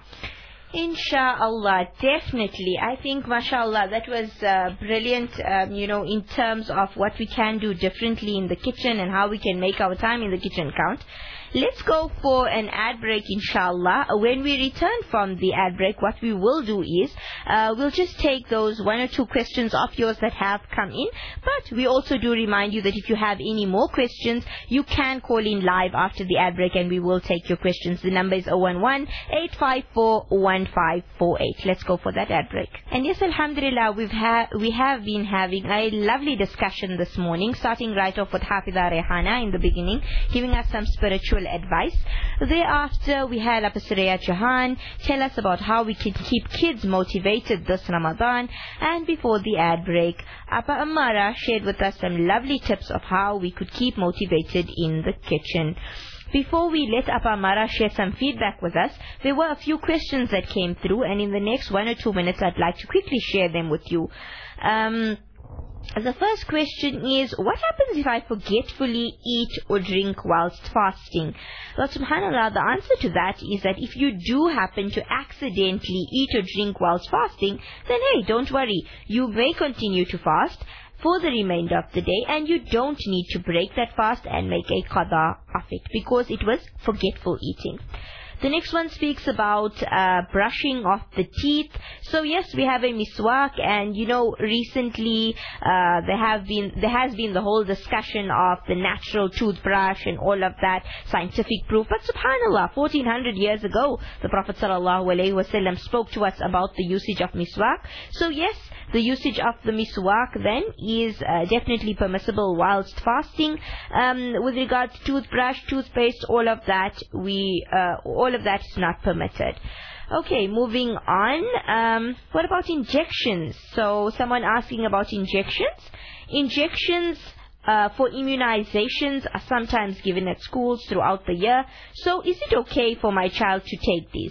Insha'Allah, definitely. I think, mashallah, that was uh, brilliant, um, you know, in terms of what we can do differently in the kitchen and how we can make our time in the kitchen count. Let's go for an ad break, inshallah. When we return from the ad break, what we will do is, uh, we'll just take those one or two questions of yours that have come in. But we also do remind you that if you have any more questions, you can call in live after the ad break and we will take your questions. The number is zero one one, eight five four, one five four eight. Let's go for that ad break. And yes, alhamdulillah, we've ha we have been having a lovely discussion this morning, starting right off with Hafidha Rehana in the beginning, giving us some spiritual advice. Thereafter, we had Appa Suraya Jahan tell us about how we can keep kids motivated this Ramadan. And before the ad break, Appa Amara shared with us some lovely tips of how we could keep motivated in the kitchen. Before we let Appa Amara share some feedback with us, there were a few questions that came through, and in the next one or two minutes, I'd like to quickly share them with you. Um... The first question is, what happens if I forgetfully eat or drink whilst fasting? Well, subhanAllah, the answer to that is that if you do happen to accidentally eat or drink whilst fasting, then hey, don't worry. You may continue to fast for the remainder of the day, and you don't need to break that fast and make a qada of it, because it was forgetful eating. The next one speaks about uh, brushing off the teeth. So yes, we have a miswak, and you know, recently uh, there have been there has been the whole discussion of the natural toothbrush and all of that scientific proof. But subhanallah, fourteen hundred years ago, the Prophet sallallahu alaihi wasallam spoke to us about the usage of miswak. So yes, the usage of the miswak then is uh, definitely permissible whilst fasting. Um, with regards to toothbrush, toothpaste, all of that, we uh, all of that is not permitted. Okay, moving on. Um, what about injections? So someone asking about injections. Injections Uh, for immunizations are sometimes given at schools throughout the year. So is it okay for my child to take these?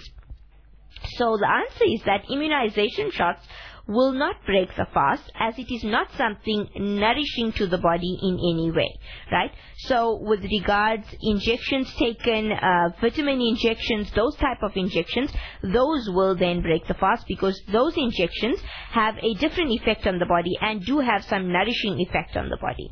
So the answer is that immunization shots will not break the fast, as it is not something nourishing to the body in any way, right? So with regards injections taken, uh, vitamin injections, those type of injections, those will then break the fast, because those injections have a different effect on the body and do have some nourishing effect on the body.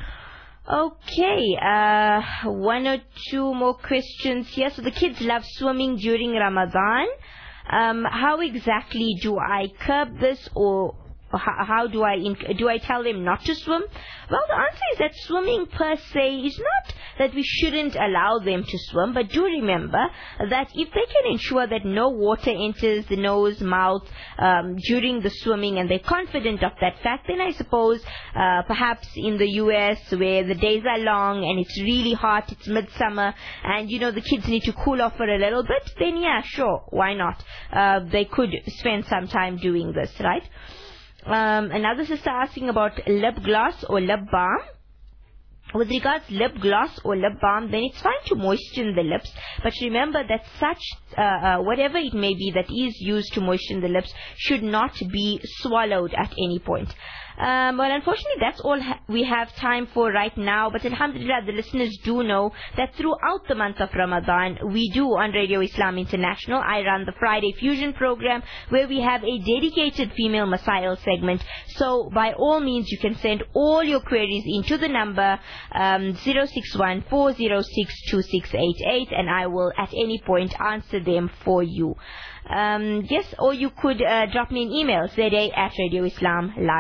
Okay, uh, one or two more questions here. So the kids love swimming during Ramadan. Um, how exactly do I curb this, or how, how do I do I tell them not to swim? Well, the answer is that swimming per se is not that we shouldn't allow them to swim, but do remember that if they can ensure that no water enters the nose, mouth um, during the swimming, and they're confident of that fact, then I suppose uh, perhaps in the U S where the days are long and it's really hot, it's midsummer, and you know the kids need to cool off for a little bit, then yeah, sure, why not? Uh, they could spend some time doing this, right? Um, another sister asking about lip gloss or lip balm. With regards lip gloss or lip balm, then it's fine to moisten the lips, but remember that such uh, uh, whatever it may be that is used to moisten the lips should not be swallowed at any point. Um, well, unfortunately, that's all ha we have time for right now. But alhamdulillah, the listeners do know that throughout the month of Ramadan, we do on Radio Islam International, I run the Friday Fusion program, where we have a dedicated female Masail segment. So by all means, you can send all your queries into the number um, zero six one, four zero six, two six eight eight, and I will at any point answer them for you. Um, yes, or you could uh, drop me an email, zeda at radioislamlive dot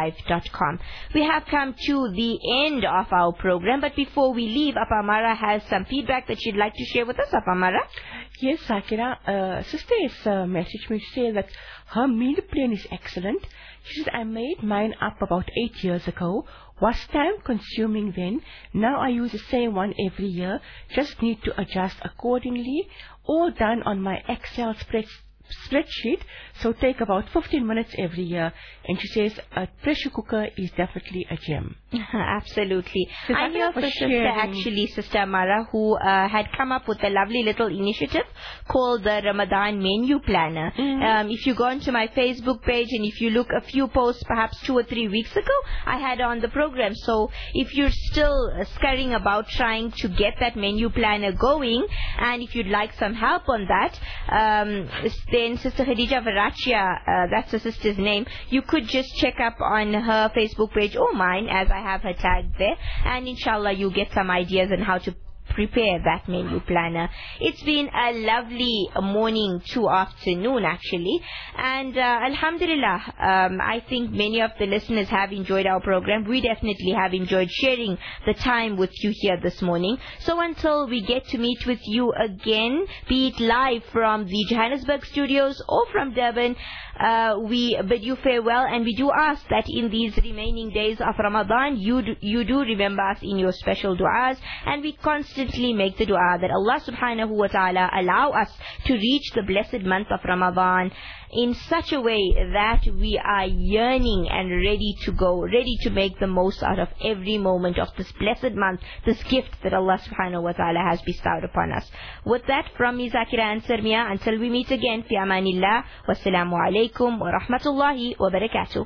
dot com. We have come to the end of our program, but before we leave, Appa Amara has some feedback that she'd like to share with us. Appa Amara? Yes, Zakira. Uh, sister has uh, messaged me to say that her meal plan is excellent. She said, I made mine up about eight years ago. Was time consuming then. Now I use the same one every year. Just need to adjust accordingly. All done on my Excel spreadsheet. spreadsheet, so take about fifteen minutes every year. And she says a pressure cooker is definitely a gem. Absolutely. So I'm here for sister, sharing. actually, Sister Amara, who uh, had come up with a lovely little initiative called the Ramadan Menu Planner. Mm-hmm. Um, if you go onto my Facebook page and if you look a few posts, perhaps two or three weeks ago, I had on the program. So if you're still uh, scurrying about trying to get that menu planner going, and if you'd like some help on that, um, then Sister Khadija Varachia, uh, that's the sister's name, you could just check up on her Facebook page or mine, as I have her tagged there, and inshallah you get some ideas on how to prepare that menu planner. It's been a lovely morning to afternoon, actually, and uh, alhamdulillah, um, I think many of the listeners have enjoyed our program. We definitely have enjoyed sharing the time with you here this morning. So until we get to meet with you again, be it live from the Johannesburg studios or from Durban, Uh, we bid you farewell, and we do ask that in these remaining days of Ramadan, you do, you do remember us in your special du'as, and we constantly make the du'a that Allah subhanahu wa ta'ala allow us to reach the blessed month of Ramadan in such a way that we are yearning and ready to go, ready to make the most out of every moment of this blessed month, this gift that Allah subhanahu wa ta'ala has bestowed upon us. With that, from me, Zakira and Sarmia, until we meet again, fi amanillah, wassalamu alaikum wa rahmatullahi wa barakatuh.